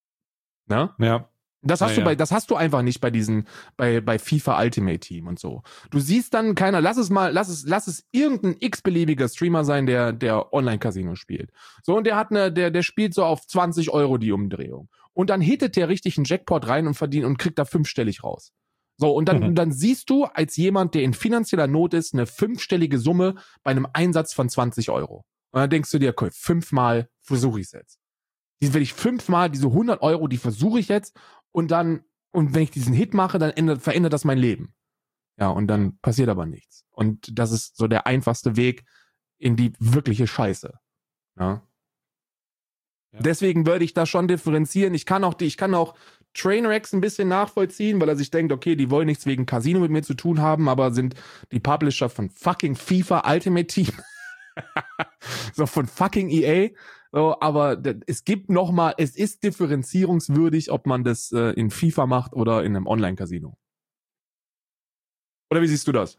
Ne? Ja. Das hast Ja, du ja. bei, das hast du einfach nicht bei diesen, bei, bei FIFA Ultimate Team und so. Du siehst dann keiner, lass es mal, lass es, lass es irgendein x-beliebiger Streamer sein, der, der Online-Casino spielt. So, und der hat eine, der, der spielt so auf zwanzig Euro die Umdrehung. Und dann hittet der richtig einen Jackpot rein und verdient und kriegt da fünfstellig raus. So, und dann, Mhm. dann siehst du als jemand, der in finanzieller Not ist, eine fünfstellige Summe bei einem Einsatz von zwanzig Euro. Und dann denkst du dir, okay, fünfmal versuche ich es jetzt. Die will ich fünfmal, diese hundert Euro, die versuche ich jetzt und dann, und wenn ich diesen Hit mache, dann ändert, verändert das mein Leben. Ja, und dann passiert aber nichts. Und das ist so der einfachste Weg in die wirkliche Scheiße. Ja. Ja. Deswegen würde ich da schon differenzieren. Ich kann auch die, ich kann auch Trainwrecks ein bisschen nachvollziehen, weil er sich denkt, okay, die wollen nichts wegen Casino mit mir zu tun haben, aber sind die Publisher von fucking FIFA Ultimate Team. So von fucking E A. So, aber d- es gibt noch mal, es ist differenzierungswürdig, ob man das äh, in FIFA macht oder in einem Online-Casino. Oder wie siehst du das?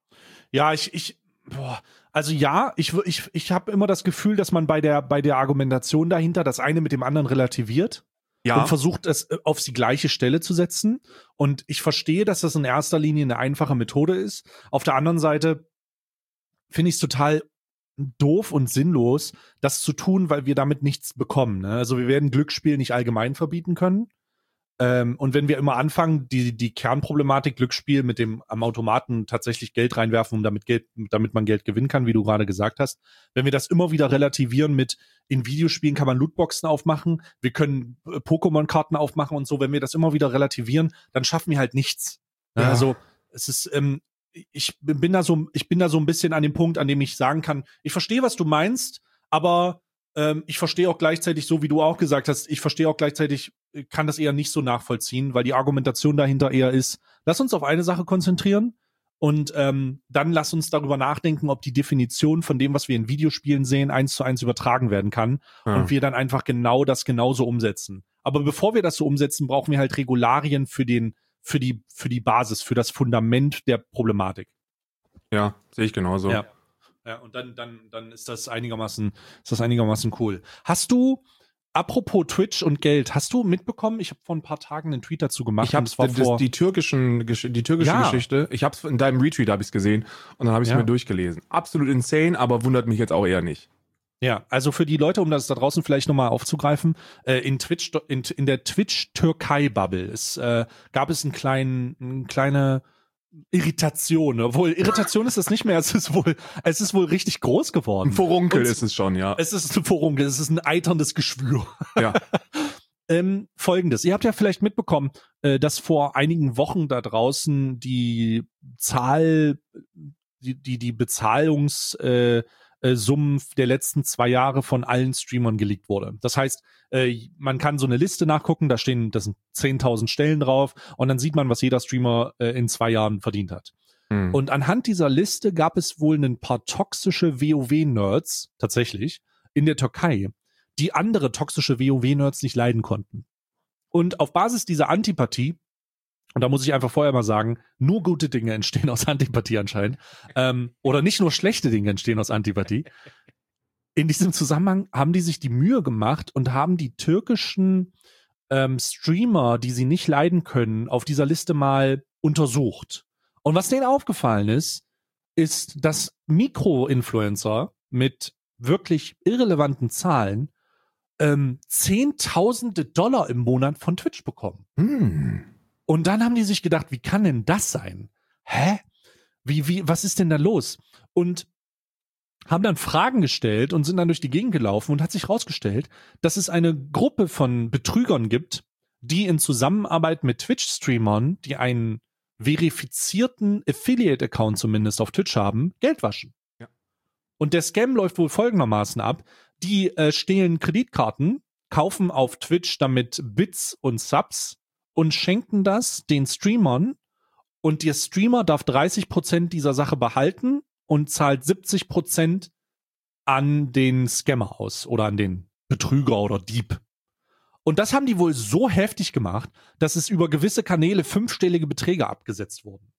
Ja, ich, ich, boah, also ja, ich, w- ich, ich habe immer das Gefühl, dass man bei der, bei der Argumentation dahinter das eine mit dem anderen relativiert und versucht, es äh, auf die gleiche Stelle zu setzen. Und ich verstehe, dass das in erster Linie eine einfache Methode ist. Auf der anderen Seite finde ich es total doof und sinnlos, das zu tun, weil wir damit nichts bekommen. Ne? Also wir werden Glücksspiel nicht allgemein verbieten können. Ähm, und wenn wir immer anfangen, die, die Kernproblematik Glücksspiel mit dem am Automaten tatsächlich Geld reinwerfen, um damit Geld, damit man Geld gewinnen kann, wie du gerade gesagt hast, wenn wir das immer wieder relativieren mit in Videospielen kann man Lootboxen aufmachen, wir können äh, Pokémon-Karten aufmachen und so, wenn wir das immer wieder relativieren, dann schaffen wir halt nichts. Ne? Ja. Also es ist, ähm, ich bin da so, ich bin da so ein bisschen an dem Punkt, an dem ich sagen kann, ich verstehe, was du meinst, aber ähm, ich verstehe auch gleichzeitig, so wie du auch gesagt hast, ich verstehe auch gleichzeitig, äh, kann das eher nicht so nachvollziehen, weil die Argumentation dahinter eher ist, lass uns auf eine Sache konzentrieren und ähm, dann lass uns darüber nachdenken, ob die Definition von dem, was wir in Videospielen sehen, eins zu eins übertragen werden kann Ja. und wir dann einfach genau das genauso umsetzen. Aber bevor wir das so umsetzen, brauchen wir halt Regularien für den, für die, für die Basis, für das Fundament der Problematik. Ja, sehe ich genauso. Ja. Ja, und dann, dann, dann ist das einigermaßen, ist das einigermaßen cool. Hast du, apropos Twitch und Geld, hast du mitbekommen, ich habe vor ein paar Tagen einen Tweet dazu gemacht. Ich habe und es war das, vor, die türkischen, Gesch- die türkische Ja. Geschichte. Ich habe es in deinem Retweet habe ich gesehen und dann habe ich es Ja. mir durchgelesen. Absolut insane, aber wundert mich jetzt auch eher nicht. Ja, also für die Leute, um das da draußen vielleicht nochmal aufzugreifen, äh, in Twitch, in, in der Twitch-Türkei-Bubble es, äh, gab es einen kleinen, eine kleine Irritation. Obwohl, Irritation ist es nicht mehr, es ist wohl, es ist wohl richtig groß geworden. Ein Furunkel Und- ist es schon, ja. Es ist ein Furunkel, es ist ein eiterndes Geschwür. Ja. Ähm, Folgendes, ihr habt ja vielleicht mitbekommen, äh, dass vor einigen Wochen da draußen die Zahl, die, die, die Bezahlungs, äh, äh, Summen der letzten zwei Jahre von allen Streamern geleakt wurde. Das heißt, äh, man kann so eine Liste nachgucken, da stehen, da sind zehntausend Stellen drauf und dann sieht man, was jeder Streamer äh, in zwei Jahren verdient hat. Hm. Und anhand dieser Liste gab es wohl ein paar toxische WoW-Nerds, tatsächlich, in der Türkei, die andere toxische WoW-Nerds nicht leiden konnten. Und auf Basis dieser Antipathie, und da muss ich einfach vorher mal sagen, nur gute Dinge entstehen aus Antipathie anscheinend, ähm, oder nicht nur schlechte Dinge entstehen aus Antipathie. In diesem Zusammenhang haben die sich die Mühe gemacht und haben die türkischen ähm, Streamer, die sie nicht leiden können, auf dieser Liste mal untersucht. Und was denen aufgefallen ist, ist, dass Mikro-Influencer mit wirklich irrelevanten Zahlen ähm, Zehntausende Dollar im Monat von Twitch bekommen. Hm. Und dann haben die sich gedacht, wie kann denn das sein? Hä? Wie, wie, was ist denn da los? Und haben dann Fragen gestellt und sind dann durch die Gegend gelaufen und hat sich rausgestellt, dass es eine Gruppe von Betrügern gibt, die in Zusammenarbeit mit Twitch-Streamern, die einen verifizierten Affiliate-Account zumindest auf Twitch haben, Geld waschen. Ja. Und der Scam läuft wohl folgendermaßen ab. Die äh, stehlen Kreditkarten, kaufen auf Twitch damit Bits und Subs und schenken das den Streamern. Und der Streamer darf dreißig Prozent dieser Sache behalten und zahlt siebzig Prozent an den Scammer aus oder an den Betrüger oder Dieb. Und das haben die wohl so heftig gemacht, dass es über gewisse Kanäle fünfstellige Beträge abgesetzt wurden.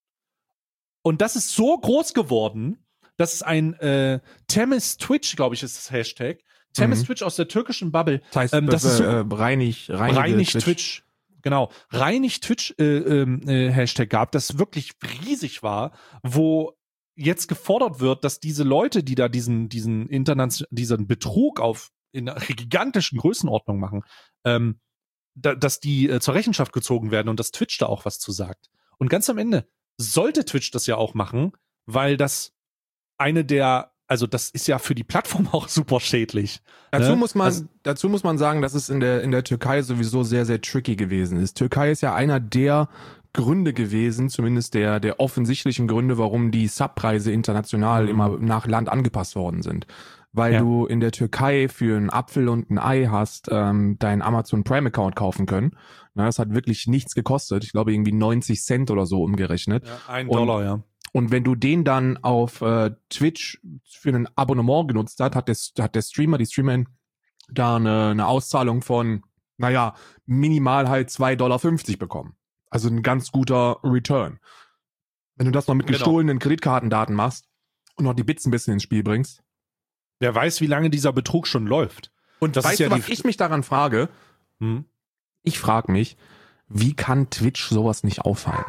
Und das ist so groß geworden, dass es ein äh, Temiz Twitch, glaube ich, ist das Hashtag, Temiz Mhm. Twitch aus der türkischen Bubble. Das heißt, ähm, das, das ist so, äh, reinig, reinige Reinig Twitch. Twitch. Genau, Reinig Twitch äh, ähm, äh, Hashtag gab, das wirklich riesig war, wo jetzt gefordert wird, dass diese Leute, die da diesen diesen Internet, diesen Betrug auf in einer gigantischen Größenordnung machen, ähm, da, dass die äh, zur Rechenschaft gezogen werden und dass Twitch da auch was zu sagt. Und ganz am Ende sollte Twitch das ja auch machen, weil das eine der, also das ist ja für die Plattform auch super schädlich. Dazu ne? muss man, Also, dazu muss man sagen, dass es in der, in der Türkei sowieso sehr, sehr tricky gewesen ist. Türkei ist ja einer der Gründe gewesen, zumindest der, der offensichtlichen Gründe, warum die Subpreise international Mhm. immer nach Land angepasst worden sind. Weil Ja. du in der Türkei für einen Apfel und ein Ei hast ähm, deinen Amazon Prime Account kaufen können. Na, das hat wirklich nichts gekostet. Ich glaube irgendwie neunzig Cent oder so umgerechnet. ja, ein Und- Dollar, ja. Und wenn du den dann auf äh, Twitch für ein Abonnement genutzt hast, hat der, hat der Streamer, die Streamerin da eine, eine Auszahlung von, naja, minimal halt zwei Dollar fünfzig bekommen. Also ein ganz guter Return. Wenn du das noch mit Genau. gestohlenen Kreditkartendaten machst und noch die Bits ein bisschen ins Spiel bringst. Wer weiß, wie lange dieser Betrug schon läuft. Und Das weißt ist ja du, was die- ich mich daran frage? Hm? Ich frage mich, wie kann Twitch sowas nicht auffallen?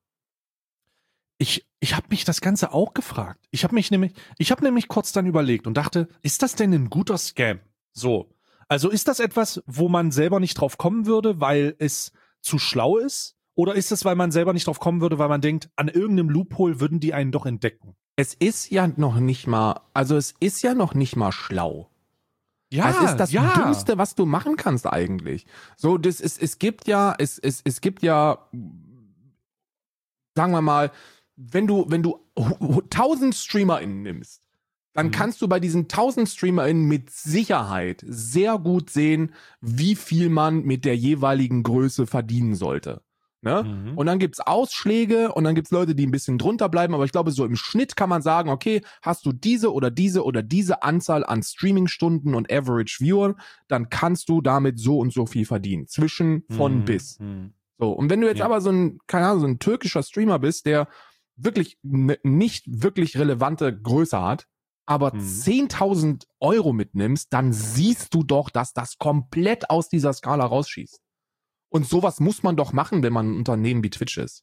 Ich, ich habe mich das Ganze auch gefragt. Ich habe mich nämlich, ich habe nämlich kurz dann überlegt und dachte, ist das denn ein guter Scam? So. Also ist das etwas, wo man selber nicht drauf kommen würde, weil es zu schlau ist? Oder ist es, weil man selber nicht drauf kommen würde, weil man denkt, an irgendeinem Loophole würden die einen doch entdecken? Es ist ja noch nicht mal, also es ist ja noch nicht mal schlau. Ja, Es ist das ja. Dümmste, was du machen kannst eigentlich. So, das ist, es gibt ja, es, es, es gibt ja, sagen wir mal, wenn du, wenn du tausend StreamerInnen nimmst, dann Mhm. kannst du bei diesen tausend StreamerInnen mit Sicherheit sehr gut sehen, wie viel man mit der jeweiligen Größe verdienen sollte. Ne? Mhm. Und dann gibt's Ausschläge und dann gibt's Leute, die ein bisschen drunter bleiben, aber ich glaube, so im Schnitt kann man sagen, okay, hast du diese oder diese oder diese Anzahl an Streamingstunden und Average Viewer, dann kannst du damit so und so viel verdienen. Zwischen von Mhm. bis. Mhm. So, und wenn du jetzt Ja. aber so ein, keine Ahnung, so ein türkischer Streamer bist, der wirklich ne, nicht wirklich relevante Größe hat, aber Mhm. zehntausend Euro mitnimmst, dann siehst du doch, dass das komplett aus dieser Skala rausschießt. Und sowas muss man doch machen, wenn man ein Unternehmen wie Twitch ist.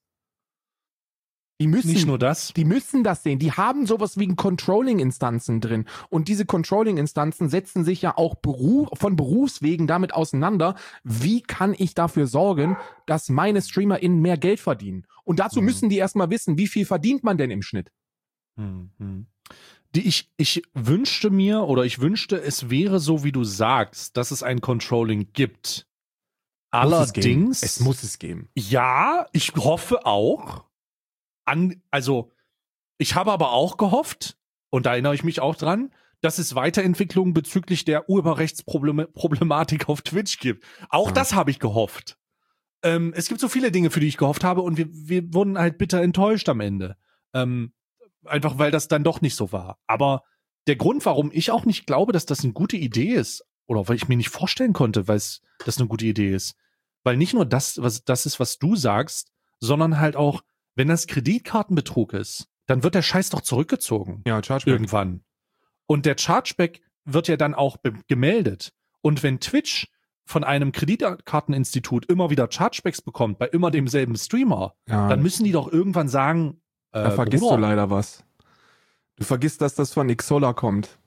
Die müssen, Nicht nur das. die müssen das sehen. Die haben sowas wie Controlling-Instanzen drin. Und diese Controlling-Instanzen setzen sich ja auch Beruf, von Berufswegen damit auseinander, wie kann ich dafür sorgen, dass meine StreamerInnen mehr Geld verdienen. Und dazu Mhm. müssen die erstmal wissen, wie viel verdient man denn im Schnitt. Mhm. Die ich, ich wünschte mir oder ich wünschte, es wäre so, wie du sagst, dass es ein Controlling gibt. Muss es geben. Allerdings, Es muss es geben. ja, ich hoffe auch, an, also ich habe aber auch gehofft, und da erinnere ich mich auch dran, dass es Weiterentwicklungen bezüglich der Urheberrechtsproblematik auf Twitch gibt. Auch Ja. das habe ich gehofft. Ähm, es gibt so viele Dinge, für die ich gehofft habe, und wir, wir wurden halt bitter enttäuscht am Ende. Ähm, einfach weil das dann doch nicht so war. Aber der Grund, warum ich auch nicht glaube, dass das eine gute Idee ist, oder weil ich mir nicht vorstellen konnte, weil es das eine gute Idee ist, weil nicht nur das, was das ist, was du sagst, sondern halt auch, wenn das Kreditkartenbetrug ist, dann wird der Scheiß doch zurückgezogen. Ja, Chargeback. Irgendwann. Und der Chargeback wird ja dann auch be- gemeldet. Und wenn Twitch von einem Kreditkarteninstitut immer wieder Chargebacks bekommt, bei immer demselben Streamer, Ja, dann müssen die doch irgendwann sagen, äh, da vergisst Bruder, du leider was. Du vergisst, dass das von Xsolla kommt.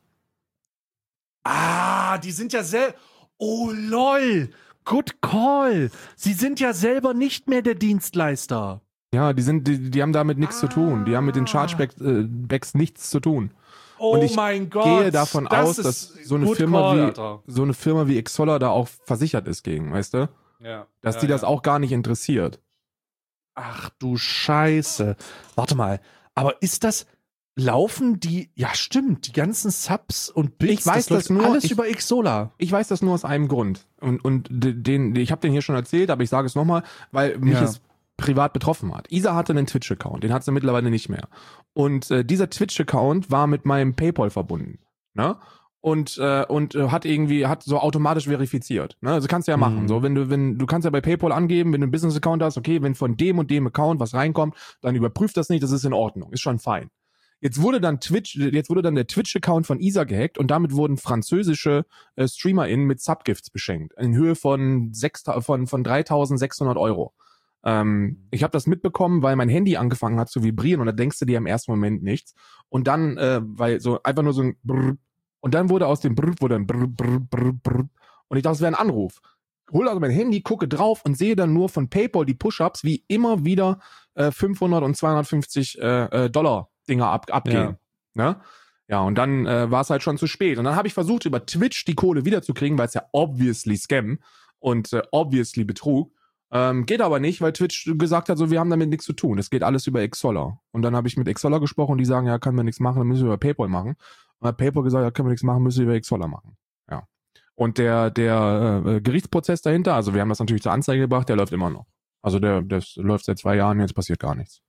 ah, die sind ja selber, oh lol, good call. Sie sind ja selber nicht mehr der Dienstleister. Ja, die sind, die, die haben damit nichts Ah. zu tun. Die haben mit den Chargebacks äh, Backs nichts zu tun. Oh Und ich mein Gott. Gehe davon das aus, ist dass so eine good Firma call, wie Alter. so eine Firma wie Xsolla da auch versichert ist gegen, weißt du? Ja. Dass ja, die das ja. auch gar nicht interessiert. Ach du Scheiße. Warte mal, aber ist das, laufen die, ja stimmt, die ganzen Subs und Bits, Ich weiß das läuft das nur, alles ich- über Xsolla. Ich weiß das nur aus einem Grund. Und, und den, ich habe den hier schon erzählt, aber ich sage es nochmal, weil mich Ja. es privat betroffen hat. Isa hatte einen Twitch-Account, den hat sie mittlerweile nicht mehr. Und äh, dieser Twitch-Account war mit meinem PayPal verbunden. Ne? Und, äh, und äh, hat irgendwie, hat so automatisch verifiziert. Ne? Also kannst du ja machen. Mhm. So, wenn du, wenn, du kannst ja bei PayPal angeben, wenn du einen Business-Account hast, okay, wenn von dem und dem Account was reinkommt, dann überprüft das nicht, das ist in Ordnung, ist schon fein. Jetzt wurde dann Twitch, jetzt wurde dann der Twitch-Account von Isa gehackt und damit wurden französische äh, StreamerInnen mit Subgifts beschenkt. In Höhe von sechs, von, von dreitausendsechshundert Euro. Ähm, ich habe das mitbekommen, weil mein Handy angefangen hat zu vibrieren und da denkst du dir im ersten Moment nichts. Und dann, äh, weil so einfach nur so ein Brrr, und dann wurde aus dem Brrr, wurde ein Brrr, Brrr, Brrr, Brrr. Und ich dachte, es wäre ein Anruf. Hole also mein Handy, gucke drauf und sehe dann nur von PayPal die Push-Ups, wie immer wieder äh, fünfhundert und zweihundertfünfzig äh, äh, Dollar Dinger ab, abgehen. Ne? Ja, und dann äh, war es halt schon zu spät. Und dann habe ich versucht, über Twitch die Kohle wiederzukriegen, weil es ja obviously Scam und äh, obviously Betrug. Ähm, geht aber nicht, weil Twitch gesagt hat, so wir haben damit nichts zu tun. Es geht alles über Xsolla. Und dann habe ich mit Xsolla gesprochen und die sagen, ja, können wir nichts machen, dann müssen wir über PayPal machen. Und hat PayPal gesagt, ja, können wir nichts machen, müssen wir über Xsolla machen. Ja. Und der, der äh, Gerichtsprozess dahinter, also wir haben das natürlich zur Anzeige gebracht, der läuft immer noch. Also der, das läuft seit zwei Jahren, jetzt passiert gar nichts.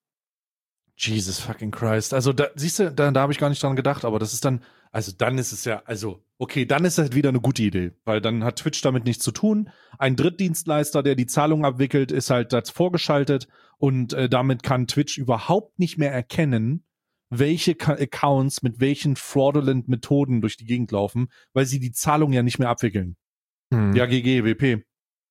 Jesus fucking Christ. Also da, siehst du, da, da habe ich gar nicht dran gedacht, aber das ist dann, also dann ist es ja, also, okay, dann ist das wieder eine gute Idee, weil dann hat Twitch damit nichts zu tun. Ein Drittdienstleister, der die Zahlung abwickelt, ist halt dazu vorgeschaltet und äh, damit kann Twitch überhaupt nicht mehr erkennen, welche Ka- Accounts mit welchen fraudulent Methoden durch die Gegend laufen, weil sie die Zahlung ja nicht mehr abwickeln. Hm. Ja, G G, W P.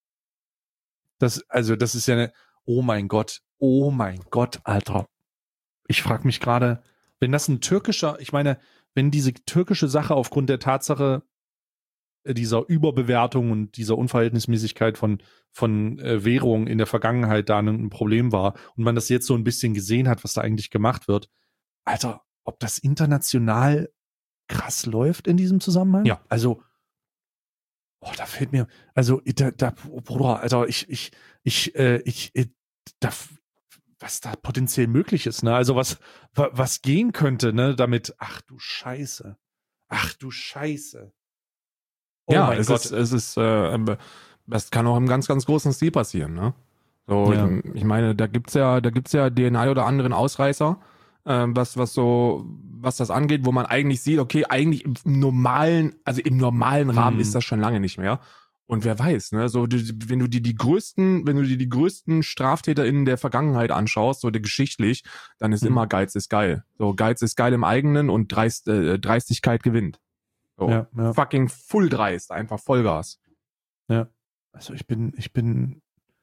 Das, also, das ist ja eine, oh mein Gott, oh mein Gott, Alter. Ich frage mich gerade, wenn das ein türkischer, ich meine, wenn diese türkische Sache aufgrund der Tatsache äh, dieser Überbewertung und dieser Unverhältnismäßigkeit von, von äh, Währung in der Vergangenheit da ein, ein Problem war und man das jetzt so ein bisschen gesehen hat, was da eigentlich gemacht wird, Alter, ob das international krass läuft in diesem Zusammenhang? Ja. Also, oh, da fällt mir, also, da, da, oh, Bruder, Alter, ich, ich, ich, äh, ich, äh, da, was da potenziell möglich ist, ne? Also was, wa, was gehen könnte, ne, damit, ach du Scheiße. Ach du Scheiße. Oh ja, mein es Gott. ist, es ist, äh, das kann auch im ganz, ganz großen Stil passieren, ne? So, Ja. ich, ich meine, da gibt's ja, da gibt's ja den ein oder anderen Ausreißer, äh, was, was so, was das angeht, wo man eigentlich sieht, okay, eigentlich im normalen, also im normalen Rahmen Mhm. ist das schon lange nicht mehr. Und wer weiß, ne, so, du, wenn du dir die größten, wenn du dir die größten StraftäterInnen der Vergangenheit anschaust, so der geschichtlich, dann ist Mhm. immer Geiz ist geil. So, Geiz ist geil im eigenen und Dreist, äh, Dreistigkeit gewinnt. So, Ja, ja. fucking full dreist, einfach Vollgas. Also ich bin, ich bin,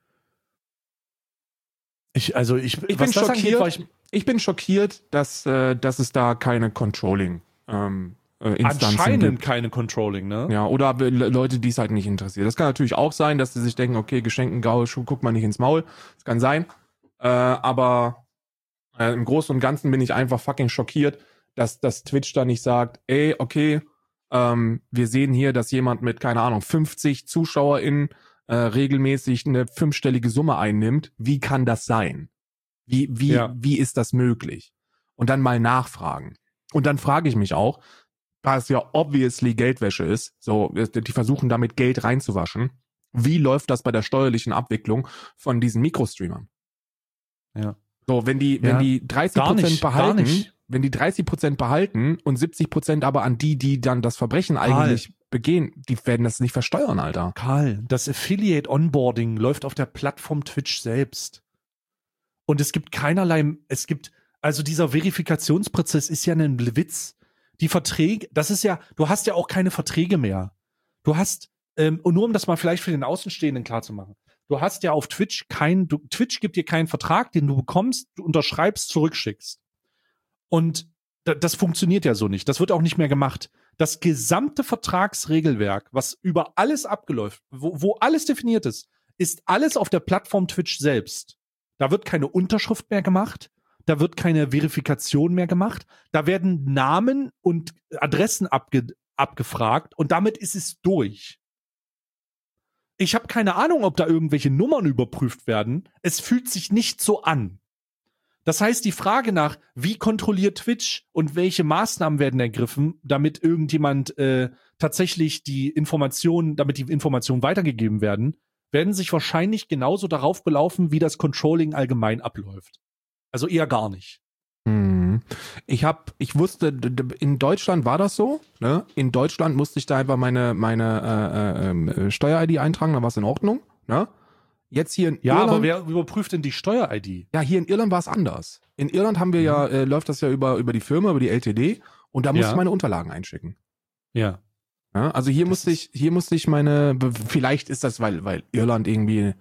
ich, also ich, Ich was bin das angeht, schockiert. war ich, Ich bin schockiert, dass, äh, dass es da keine Controlling ähm, äh, Instanzen anscheinend gibt. keine Controlling, ne? Ja, oder Le- Leute, die es halt nicht interessiert. Das kann natürlich auch sein, dass sie sich denken, okay, geschenkten Gaul, guck mal nicht ins Maul. Das kann sein. Äh, aber äh, im Großen und Ganzen bin ich einfach fucking schockiert, dass, dass Twitch da nicht sagt, ey, okay, ähm, wir sehen hier, dass jemand mit, keine Ahnung, fünfzig ZuschauerInnen äh, regelmäßig eine fünfstellige Summe einnimmt. Wie kann das sein? Wie, wie, Ja. wie ist das möglich? Und dann mal nachfragen. Und dann frage ich mich auch, da es ja obviously Geldwäsche ist, so, die versuchen damit Geld reinzuwaschen, wie läuft das bei der steuerlichen Abwicklung von diesen Mikrostreamern? Ja. So, wenn die, wenn Ja. die dreißig Gar Prozent nicht, gar behalten, nicht. wenn die dreißig Prozent behalten und siebzig Prozent aber an die, die dann das Verbrechen eigentlich begehen, die werden das nicht versteuern, Alter. Karl, das Affiliate Onboarding läuft auf der Plattform Twitch selbst. Und es gibt keinerlei, es gibt, also dieser Verifikationsprozess ist ja ein Witz. Die Verträge, das ist ja, du hast ja auch keine Verträge mehr. Du hast, ähm, und nur um das mal vielleicht für den Außenstehenden klar zu machen, du hast ja auf Twitch kein, du, Twitch gibt dir keinen Vertrag, den du bekommst, du unterschreibst, zurückschickst. Und da, das funktioniert ja so nicht. Das wird auch nicht mehr gemacht. Das gesamte Vertragsregelwerk, was über alles abgeläuft, wo, wo alles definiert ist, ist alles auf der Plattform Twitch selbst. Da wird keine Unterschrift mehr gemacht. Da wird keine Verifikation mehr gemacht. Da werden Namen und Adressen abge, abgefragt und damit ist es durch. Ich habe keine Ahnung, ob da irgendwelche Nummern überprüft werden. Es fühlt sich nicht so an. Das heißt, die Frage nach, wie kontrolliert Twitch und welche Maßnahmen werden ergriffen, damit irgendjemand äh, tatsächlich die Informationen, damit die Informationen weitergegeben werden, werden sich wahrscheinlich genauso darauf belaufen, wie das Controlling allgemein abläuft. Also eher gar nicht. Hm. Ich hab, ich wusste, in Deutschland war das so, ne? In Deutschland musste ich da einfach meine, meine äh, äh, Steuer-I D eintragen, dann war es in Ordnung, ne? Jetzt hier in Ja, Irland, aber wer überprüft denn die Steuer-I D? ja, hier in Irland war es anders. In Irland haben wir Mhm. ja, äh, läuft das ja über, über die Firma, über die L T D und da musste Ja. ich meine Unterlagen einschicken. Ja. Ja, also hier Das musste ist- ich, hier musste ich meine, vielleicht ist das, weil, weil Irland irgendwie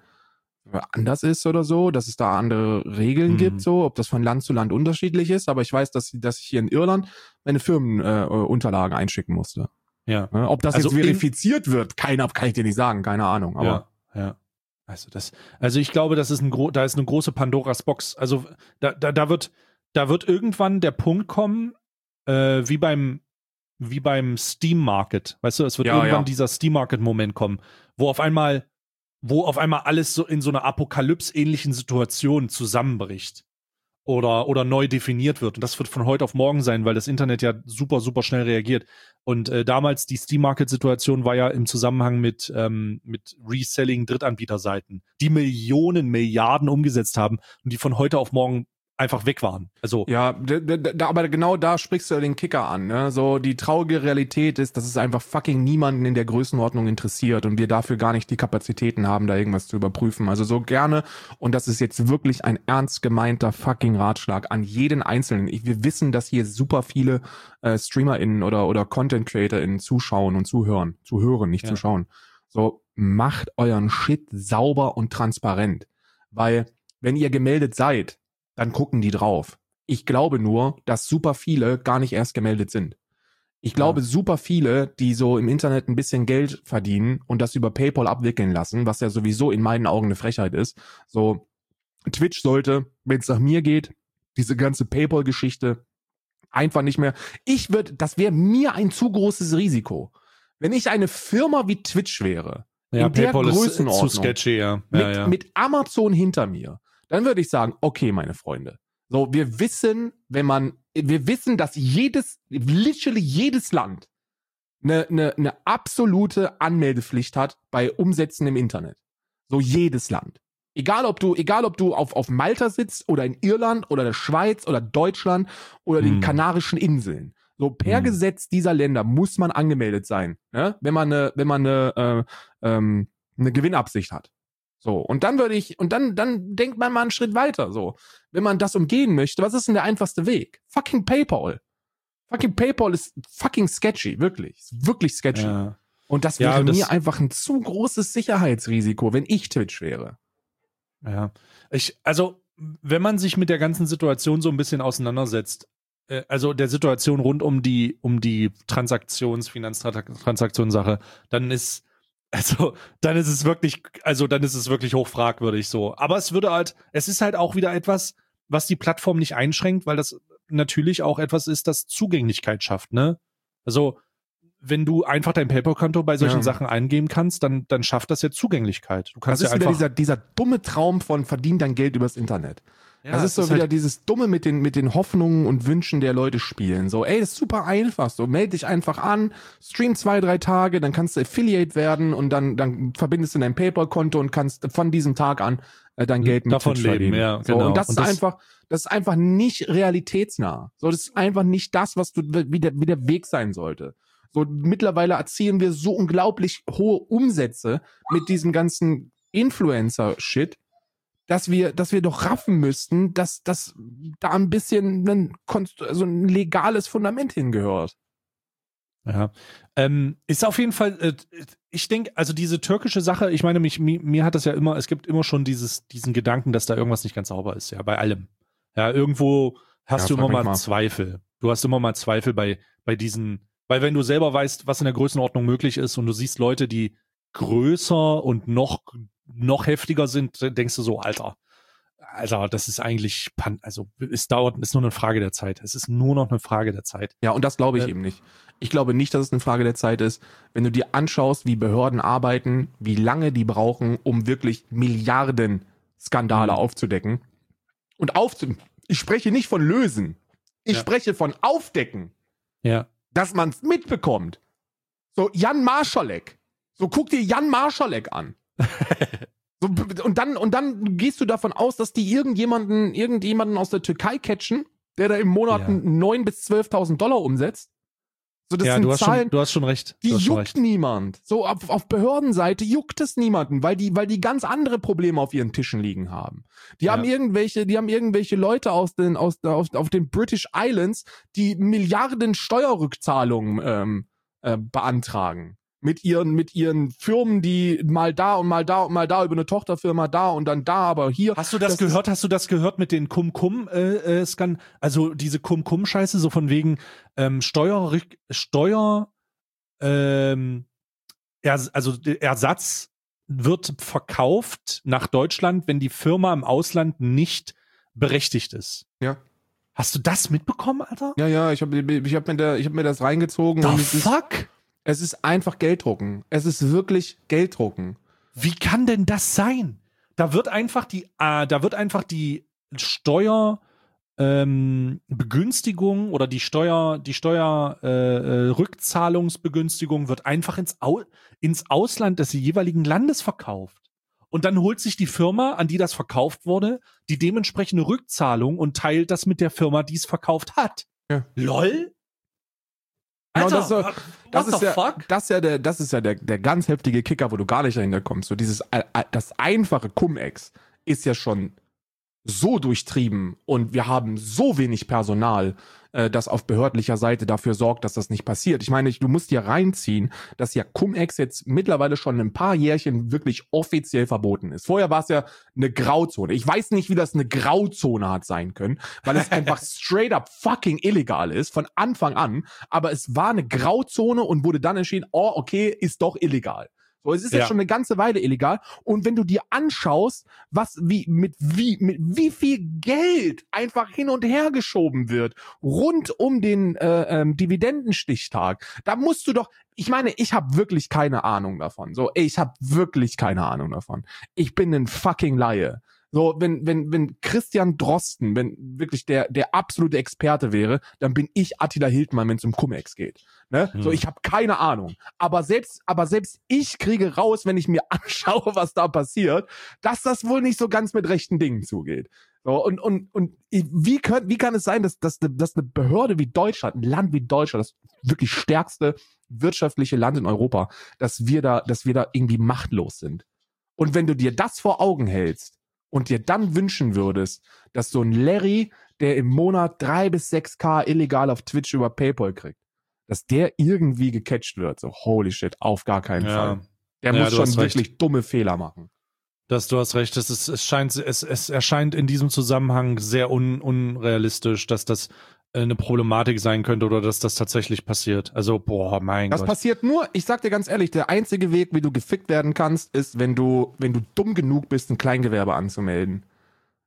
anders ist oder so, dass es da andere Regeln Hm. gibt, so, ob das von Land zu Land unterschiedlich ist, aber ich weiß, dass, dass ich hier in Irland meine Firmenunterlagen äh, Unterlagen einschicken musste. Ja. Ja, ob das Also jetzt in- verifiziert wird, keiner, kann ich dir nicht sagen, keine Ahnung, aber. Ja, ja. Also das, also ich glaube, das ist ein gro- da ist eine große Pandoras Box. Also da, da, da wird, da wird irgendwann der Punkt kommen, äh, wie beim, wie beim Steam Market. Weißt du, es wird Ja, irgendwann ja. dieser Steam Market Moment kommen, wo auf einmal, wo auf einmal alles so in so einer Apokalypse-ähnlichen Situation zusammenbricht. Oder, oder neu definiert wird. Und das wird von heute auf morgen sein, weil das Internet ja super, super schnell reagiert. Und äh, damals die Steam-Market-Situation war ja im Zusammenhang mit, ähm, mit Reselling Drittanbieterseiten, die Millionen, Milliarden umgesetzt haben und die von heute auf morgen einfach weg waren. Also Ja, d- d- d- aber genau da sprichst du ja den Kicker an, ne? So, die traurige Realität ist, dass es einfach fucking niemanden in der Größenordnung interessiert und wir dafür gar nicht die Kapazitäten haben, da irgendwas zu überprüfen. Also so gerne, und das ist jetzt wirklich ein ernst gemeinter fucking Ratschlag an jeden Einzelnen. Ich, wir wissen, dass hier super viele äh, StreamerInnen oder, oder Content-CreatorInnen zuschauen und zuhören. Zuhören, nicht Ja. zuschauen. So, macht euren Shit sauber und transparent. Weil, wenn ihr gemeldet seid, dann gucken die drauf. Ich glaube nur, dass super viele gar nicht erst gemeldet sind. Ich glaube, Ja. super viele, die so im Internet ein bisschen Geld verdienen und das über PayPal abwickeln lassen, was ja sowieso in meinen Augen eine Frechheit ist. So, Twitch sollte, wenn es nach mir geht, diese ganze PayPal-Geschichte einfach nicht mehr. Ich würde, das wäre mir ein zu großes Risiko. Wenn ich eine Firma wie Twitch wäre, ja, in der PayPal ist Größenordnung, zu sketchy, ja. mit, ja, ja. mit Amazon hinter mir, dann würde ich sagen, okay, meine Freunde. So, wir wissen, wenn man, wir wissen, dass jedes, literally jedes Land eine, eine, eine absolute Anmeldepflicht hat bei Umsätzen im Internet. So jedes Land. Egal ob du, egal ob du auf, auf Malta sitzt oder in Irland oder der Schweiz oder Deutschland oder den Hm. Kanarischen Inseln. So per Hm. Gesetz dieser Länder muss man angemeldet sein, ne? Wenn man eine, wenn man eine, äh, ähm, eine Gewinnabsicht hat. So, und dann würde ich, und dann, dann denkt man mal einen Schritt weiter, so. Wenn man das umgehen möchte, was ist denn der einfachste Weg? Fucking PayPal. Fucking PayPal ist fucking sketchy, wirklich. Ist wirklich sketchy. Ja. Und das Ja, wäre das- mir einfach ein zu großes Sicherheitsrisiko, wenn ich Twitch wäre. Ja, ich, also, wenn man sich mit der ganzen Situation so ein bisschen auseinandersetzt, äh, also der Situation rund um die, um die Transaktions-, Finanztransaktionssache, dann ist, also, dann ist es wirklich, also, dann ist es wirklich hochfragwürdig so. Aber es würde halt, es ist halt auch wieder etwas, was die Plattform nicht einschränkt, weil das natürlich auch etwas ist, das Zugänglichkeit schafft, ne? Also, wenn du einfach dein PayPal-Konto bei solchen Ja. Sachen eingeben kannst, dann, dann schafft das ja Zugänglichkeit. Du Das kannst ist ja wieder einfach, dieser, dieser dumme Traum von verdien dein Geld übers Internet. Ja, das ist so ist wieder halt, dieses Dumme mit den, mit den Hoffnungen und Wünschen der Leute spielen. So, ey, das ist super einfach. So, melde dich einfach an, stream zwei, drei Tage, dann kannst du Affiliate werden und dann, dann verbindest du dein PayPal-Konto und kannst von diesem Tag an äh, dein Geld mit davon Twitch leben, verdienen. ja, So, genau. und das Und ist das- einfach, das ist einfach nicht realitätsnah. So, das ist einfach nicht das, was du, wie der, wie der Weg sein sollte. So, mittlerweile erzielen wir so unglaublich hohe Umsätze mit diesem ganzen Influencer-Shit, dass wir, dass wir doch raffen müssten, dass, dass da ein bisschen ein, konst- also ein legales Fundament hingehört. Ja, ähm, ist auf jeden Fall, äh, ich denke, also diese türkische Sache, ich meine, mich, mir, mir hat das ja immer, es gibt immer schon dieses, diesen Gedanken, dass da irgendwas nicht ganz sauber ist, ja, bei allem. Ja, irgendwo hast Ja, du immer frag mich mal, mal. Zweifel. Du hast immer mal Zweifel bei, bei diesen, weil wenn du selber weißt, was in der Größenordnung möglich ist und du siehst Leute, die größer und noch, noch heftiger sind, denkst du so, Alter, Alter, das ist eigentlich, pan- also es dauert, ist nur eine Frage der Zeit. Es ist nur noch eine Frage der Zeit. Ja, und das glaube ich Äh, eben nicht. Ich glaube nicht, dass es eine Frage der Zeit ist. Wenn du dir anschaust, wie Behörden arbeiten, wie lange die brauchen, um wirklich Milliarden Skandale Mhm. aufzudecken. Und aufzu... Ich spreche nicht von lösen. Ich Ja. spreche von aufdecken, Ja. dass man es mitbekommt. So, Jan Marschalek. So, guck dir Jan Marschalek an. So, und dann, und dann gehst du davon aus, dass die irgendjemanden, irgendjemanden aus der Türkei catchen, der da im Monat Ja. neun bis zwölftausend Dollar umsetzt. So, das ja, sind du hast, Zahlen, schon, du hast schon recht. die du hast schon juckt recht. niemand. So, auf, auf Behördenseite juckt es niemanden, weil die, weil die ganz andere Probleme auf ihren Tischen liegen haben. Die Ja. haben irgendwelche, die haben irgendwelche Leute aus den, aus, auf, auf den British Islands, die Milliarden Steuerrückzahlungen ähm, äh, beantragen. Mit ihren, mit ihren Firmen, die mal da und mal da und mal da über eine Tochterfirma da und dann da, aber hier. Hast du das, das gehört? Hast du das gehört mit den Kum-Kum äh, äh, Scan? Also diese Kum-Kum-Scheiße, so von wegen ähm, Steuer, Steuer, ähm, er, also der Ersatz wird verkauft nach Deutschland, wenn die Firma im Ausland nicht berechtigt ist. Ja. Hast du das mitbekommen, Alter? Ja, ja, ich habe ich hab mir, da- ich hab mir das reingezogen. The und es ist, fuck? es ist einfach Gelddrucken. Es ist wirklich Gelddrucken. Wie kann denn das sein? Da wird einfach die, äh, da wird einfach die Steuer ähm, Begünstigung oder die Steuer, die Steuer äh, äh, Rückzahlungsbegünstigung wird einfach ins, Au ins Ausland des jeweiligen Landes verkauft. Und dann holt sich die Firma, an die das verkauft wurde, die dementsprechende Rückzahlung und teilt das mit der Firma, die es verkauft hat. Ja. LOL? Ja, und Alter, das ist so- what Das the ist ja, fuck? das ist ja der, das ist ja der, der ganz heftige Kicker, wo du gar nicht dahinter kommst. So dieses, äh, äh, das einfache Cum-Ex ist ja schon so durchtrieben und wir haben so wenig Personal, äh, das auf behördlicher Seite dafür sorgt, dass das nicht passiert. Ich meine, ich, du musst dir reinziehen, dass ja Cum-Ex jetzt mittlerweile schon ein paar Jährchen wirklich offiziell verboten ist. Vorher war es ja eine Grauzone. Ich weiß nicht, wie das eine Grauzone hat sein können, weil es einfach straight up fucking illegal ist, von Anfang an. Aber es war eine Grauzone und wurde dann entschieden, oh, okay, ist doch illegal. So, es ist Ja. jetzt schon eine ganze Weile illegal. Und wenn du dir anschaust, was, wie, mit wie, mit wie viel Geld einfach hin und her geschoben wird, rund um den äh, ähm, Dividendenstichtag, da musst du doch, ich meine, ich habe wirklich keine Ahnung davon. So, ey, ich habe wirklich keine Ahnung davon. Ich bin ein fucking Laie. So, wenn, wenn, wenn Christian Drosten, wenn wirklich der, der absolute Experte wäre, dann bin ich Attila Hildmann, wenn es um Cum-Ex geht. Ne? Hm. So, ich habe keine Ahnung. Aber selbst, aber selbst ich kriege raus, wenn ich mir anschaue, was da passiert, dass das wohl nicht so ganz mit rechten Dingen zugeht. So, und, und, und wie, können, wie kann es sein, dass, dass, dass eine Behörde wie Deutschland, ein Land wie Deutschland, das wirklich stärkste wirtschaftliche Land in Europa, dass wir da, dass wir da irgendwie machtlos sind? Und wenn du dir das vor Augen hältst und dir dann wünschen würdest, dass so ein Larry, der im Monat drei bis sechs K illegal auf Twitch über PayPal kriegt, dass der irgendwie gecatcht wird, so holy shit, auf gar keinen Ja. Fall. Der Ja, muss du schon hast recht. wirklich dumme Fehler machen. Das, du hast recht, es, ist, es, scheint, es, es erscheint in diesem Zusammenhang sehr un, unrealistisch, dass das äh, eine Problematik sein könnte oder dass das tatsächlich passiert. Also, boah, mein Das Gott. passiert nur, ich sag dir ganz ehrlich, der einzige Weg, wie du gefickt werden kannst, ist, wenn du, wenn du dumm genug bist, ein Kleingewerbe anzumelden.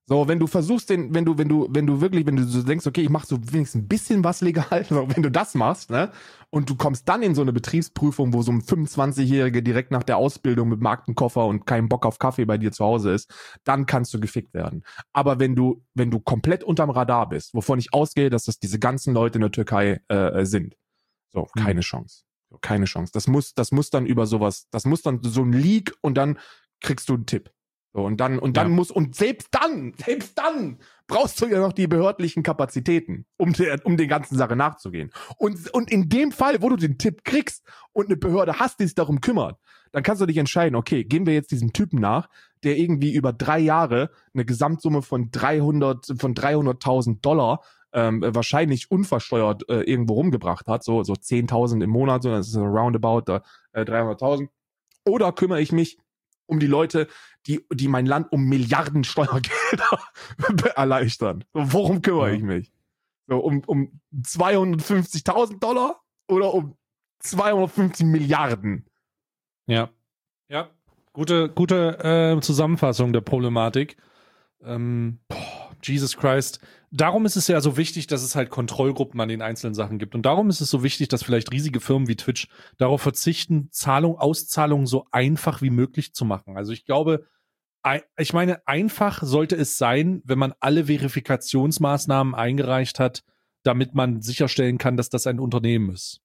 So, wenn du versuchst, den, wenn du, wenn du, wenn du wirklich, wenn du so denkst, okay, ich mach so wenigstens ein bisschen was legal, so, wenn du das machst, ne, und du kommst dann in so eine Betriebsprüfung, wo so ein fünfundzwanzigjähriger direkt nach der Ausbildung mit Markenkoffer und keinen Bock auf Kaffee bei dir zu Hause ist, dann kannst du gefickt werden. Aber wenn du, wenn du komplett unterm Radar bist, wovon ich ausgehe, dass das diese ganzen Leute in der Türkei äh, sind, so, keine hm. Chance. So, keine Chance. Das muss, das muss dann über sowas, das muss dann so ein Leak und dann kriegst du einen Tipp. So, und dann, und dann ja. muss, und selbst dann, selbst dann brauchst du ja noch die behördlichen Kapazitäten, um der, um den ganzen Sache nachzugehen. Und, und in dem Fall, wo du den Tipp kriegst und eine Behörde hast, die sich darum kümmert, dann kannst du dich entscheiden, okay, gehen wir jetzt diesem Typen nach, der irgendwie über drei Jahre eine Gesamtsumme von dreihundert, von dreihunderttausend Dollar, ähm, wahrscheinlich unversteuert, äh, irgendwo rumgebracht hat, so, so zehntausend im Monat, so, das ist so roundabout, äh, dreihunderttausend. Oder kümmere ich mich um die Leute, die, die mein Land um Milliarden Steuergelder erleichtern. So, worum kümmere ja. ich mich? So, um, um zweihundertfünfzigtausend Dollar oder um zweihundertfünfzig Milliarden? Ja. Ja. Gute, gute äh, Zusammenfassung der Problematik. Ähm, boah, Jesus Christ. Darum ist es ja so wichtig, dass es halt Kontrollgruppen an den einzelnen Sachen gibt. Und darum ist es so wichtig, dass vielleicht riesige Firmen wie Twitch darauf verzichten, Zahlung, Auszahlungen so einfach wie möglich zu machen. Also ich glaube, ich meine, einfach sollte es sein, wenn man alle Verifikationsmaßnahmen eingereicht hat, damit man sicherstellen kann, dass das ein Unternehmen ist.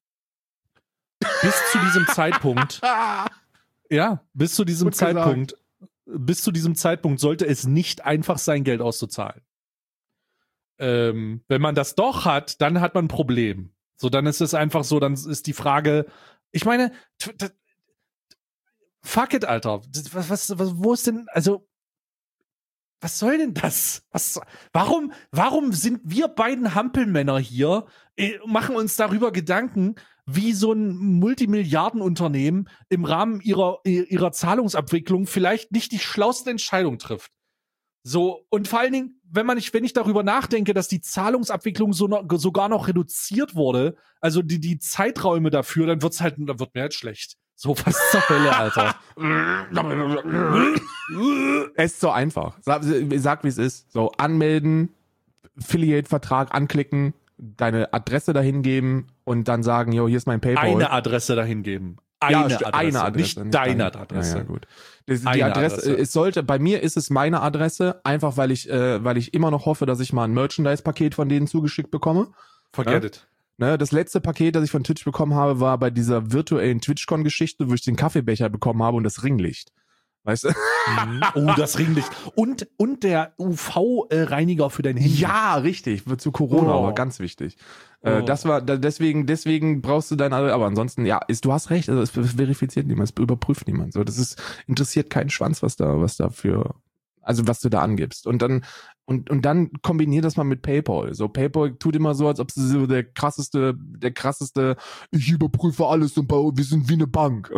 Bis zu diesem Zeitpunkt, ja, bis zu diesem Gut Zeitpunkt, gesagt. bis zu diesem Zeitpunkt sollte es nicht einfach sein, Geld auszuzahlen. Ähm, wenn man das doch hat, dann hat man ein Problem. So, dann ist es einfach so, dann ist die Frage, ich meine, t- t- fuck it, Alter. Was, was, was, wo ist denn, also, was soll denn das? Was, warum, warum sind wir beiden Hampelmänner hier, äh, machen uns darüber Gedanken, wie so ein Multimilliardenunternehmen im Rahmen ihrer, ihrer Zahlungsabwicklung vielleicht nicht die schlauste Entscheidung trifft? So, und vor allen Dingen, wenn man nicht, wenn ich darüber nachdenke, dass die Zahlungsabwicklung so noch, sogar noch reduziert wurde, also die, die Zeiträume dafür, dann wird's halt, dann wird mir halt schlecht. So, was zur Hölle, Alter. Es ist so einfach. Sag, sag wie es ist. So, anmelden, Affiliate-Vertrag anklicken, deine Adresse dahin geben und dann sagen, jo, hier ist mein PayPal. Eine Adresse dahin geben. Eine, ja, Adresse, eine Adresse, nicht, nicht deine Adresse. Ja, ja, gut. Die, die Adresse, Adresse, es sollte, bei mir ist es meine Adresse, einfach weil ich, äh, weil ich immer noch hoffe, dass ich mal ein Merchandise-Paket von denen zugeschickt bekomme. Forget ja? it. Ne, das letzte Paket, das ich von Twitch bekommen habe, war bei dieser virtuellen TwitchCon-Geschichte, wo ich den Kaffeebecher bekommen habe und das Ringlicht. Weißt du? Oh, das Ringlicht. Und, und der U V-Reiniger für dein Handy. Ja, richtig. Zu Corona, oh. aber ganz wichtig. Oh. Äh, das war, deswegen, deswegen brauchst du deine, aber ansonsten, ja, ist, du hast recht, also es verifiziert niemand, es überprüft niemand. So, das ist, interessiert keinen Schwanz, was da, was da für, also was du da angibst. Und dann, und, und dann kombinier das mal mit PayPal. So, PayPal tut immer so, als ob sie so der krasseste, der krasseste, ich überprüfe alles und baue, wir sind wie eine Bank.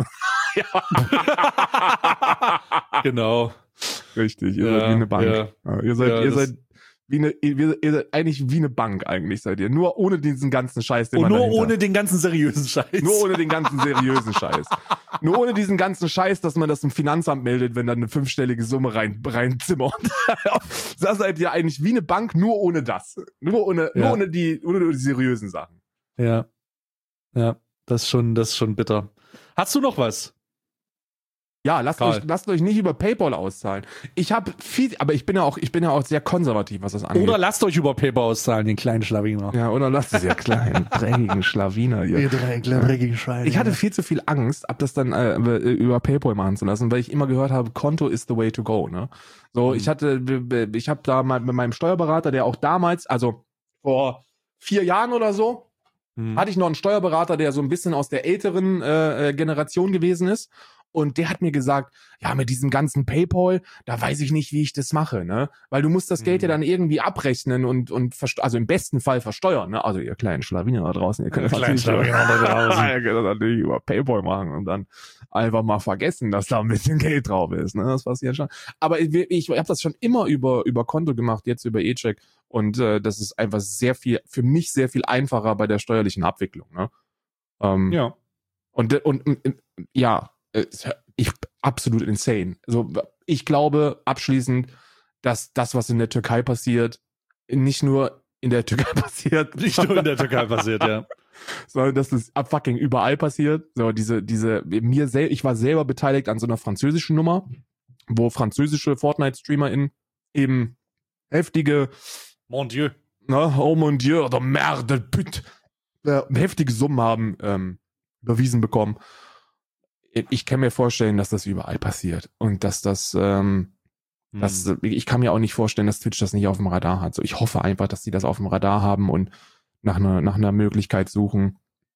Genau. Richtig, ihr ja, seid wie eine Bank. Ja. Ja, ihr seid, ja, ihr seid wie eine, ihr, ihr seid eigentlich wie eine Bank eigentlich seid ihr. Nur ohne diesen ganzen Scheiß, den Und man nur dahinter. ohne den ganzen seriösen Scheiß. Nur ohne den ganzen seriösen Scheiß. Nur ohne diesen ganzen Scheiß, dass man das im Finanzamt meldet, wenn dann eine fünfstellige Summe rein, reinzimmert. Das seid ihr eigentlich wie eine Bank, nur ohne das. Nur ohne, ja. nur ohne die, ohne die seriösen Sachen. Ja. Ja, das ist schon, das ist schon bitter. Hast du noch was? Ja, lasst euch, lasst euch nicht über PayPal auszahlen. Ich habe viel, aber ich bin ja auch, ich bin ja auch sehr konservativ, was das angeht. Oder lasst euch über PayPal auszahlen, den kleinen Schlawiner. Ja, oder lasst es ja kleinen, dreckigen Schlawiner hier. Ihr dreckigen Schweine. Ich hatte viel zu viel Angst, ab das dann äh, über PayPal machen zu lassen, weil ich immer gehört habe, Konto is the way to go, ne? So, mhm. ich hatte, ich habe da mal mit meinem Steuerberater, der auch damals, also vor vier Jahren oder so, mhm. hatte ich noch einen Steuerberater, der so ein bisschen aus der älteren äh, Generation gewesen ist. Und der hat mir gesagt, ja, mit diesem ganzen PayPal, da weiß ich nicht, wie ich das mache, ne? Weil du musst das Geld ja dann irgendwie abrechnen und, und verste- also im besten Fall versteuern, ne? Also ihr kleinen Schlawiner da draußen, ihr könnt das natürlich, da draußen. ihr könnt das natürlich über PayPal machen und dann einfach mal vergessen, dass da ein bisschen Geld drauf ist, ne? Das passiert schon. Aber ich, ich, ich habe das schon immer über, über Konto gemacht, jetzt über E-Check. Und äh, das ist einfach sehr viel, für mich sehr viel einfacher bei der steuerlichen Abwicklung, ne? Ähm, ja. Und, und, und ja, ich absolut insane. Also ich glaube abschließend, dass das, was in der Türkei passiert, nicht nur in der Türkei passiert. Nicht nur in der Türkei passiert, ja. Sondern dass das fucking überall passiert. So, diese, diese, mir sel ich war selber beteiligt an so einer französischen Nummer, wo französische Fortnite-StreamerInnen eben heftige, Mon Dieu. ne, oh mon Dieu, oder merde, püt, äh, heftige Summen haben ähm, überwiesen bekommen. Ich kann mir vorstellen, dass das überall passiert. Und dass das, ähm, Hm. das, ich kann mir auch nicht vorstellen, dass Twitch das nicht auf dem Radar hat. So, ich hoffe einfach, dass die das auf dem Radar haben und nach einer, nach einer Möglichkeit suchen,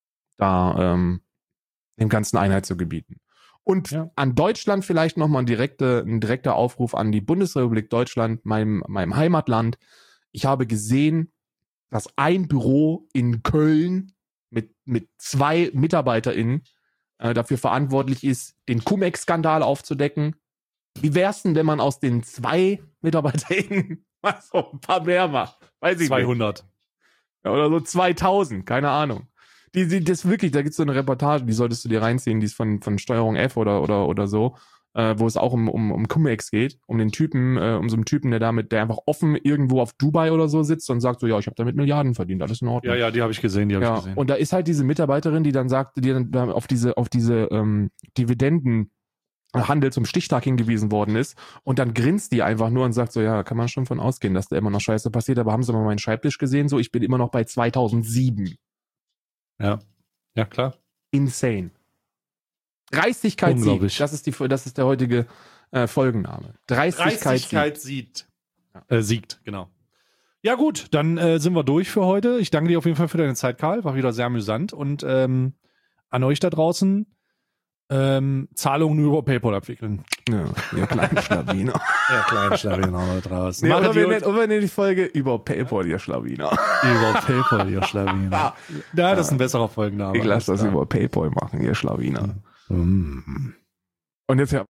da ähm, dem Ganzen Einhalt zu gebieten. Und Ja. an Deutschland vielleicht nochmal ein, direkte, ein direkter Aufruf an die Bundesrepublik Deutschland, meinem, meinem Heimatland. Ich habe gesehen, dass ein Büro in Köln mit, mit zwei MitarbeiterInnen äh, dafür verantwortlich ist, den Cum-Ex-Skandal aufzudecken. Wie wär's denn, wenn man aus den zwei MitarbeiterInnen mal so ein paar mehr macht? Weiß ich zweihundert. nicht. Ja, oder so zweitausend, keine Ahnung. Die, die, das wirklich, da gibt's so eine Reportage, die solltest du dir reinziehen, die ist von, von Steuerung F oder, oder, oder so, äh, wo es auch um, um, um Cum-Ex geht, um den Typen, äh, um so einen Typen, der damit, der einfach offen irgendwo auf Dubai oder so sitzt und sagt so, ja, ich habe damit Milliarden verdient, alles in Ordnung. Ja, ja, die habe ich gesehen, die habe Ja, ich gesehen. und da ist halt diese Mitarbeiterin, die dann sagt, die dann da auf diese, auf diese ähm, Dividenden Handel zum Stichtag hingewiesen worden ist und dann grinst die einfach nur und sagt so, ja, kann man schon von ausgehen, dass da immer noch Scheiße passiert, aber haben sie mal meinen Schreibtisch gesehen, so, ich bin immer noch bei zweitausendsieben. Ja, ja klar. Insane. Dreistigkeit Unglaublich. siegt, das ist die, das ist der heutige äh, Folgenname. Dreistigkeit, Dreistigkeit siegt. Äh, siegt, genau. Ja gut, dann äh, sind wir durch für heute. Ich danke dir auf jeden Fall für deine Zeit, Karl. War wieder sehr amüsant. Und ähm, an euch da draußen, ähm, Zahlungen über PayPal abwickeln. Ja, ihr kleinen Schlawiner. Ja, kleinen Schlawiner da draußen. Nee, Macht oder, wir gut. nennen, oder wir nennen die Folge über PayPal, ihr Schlawiner. Über PayPal, ihr Schlawiner. Ja, das ist ein besserer Folgenname. Ich lasse das Alles klar. über PayPal machen, ihr Schlawiner. Mm. Und jetzt ja.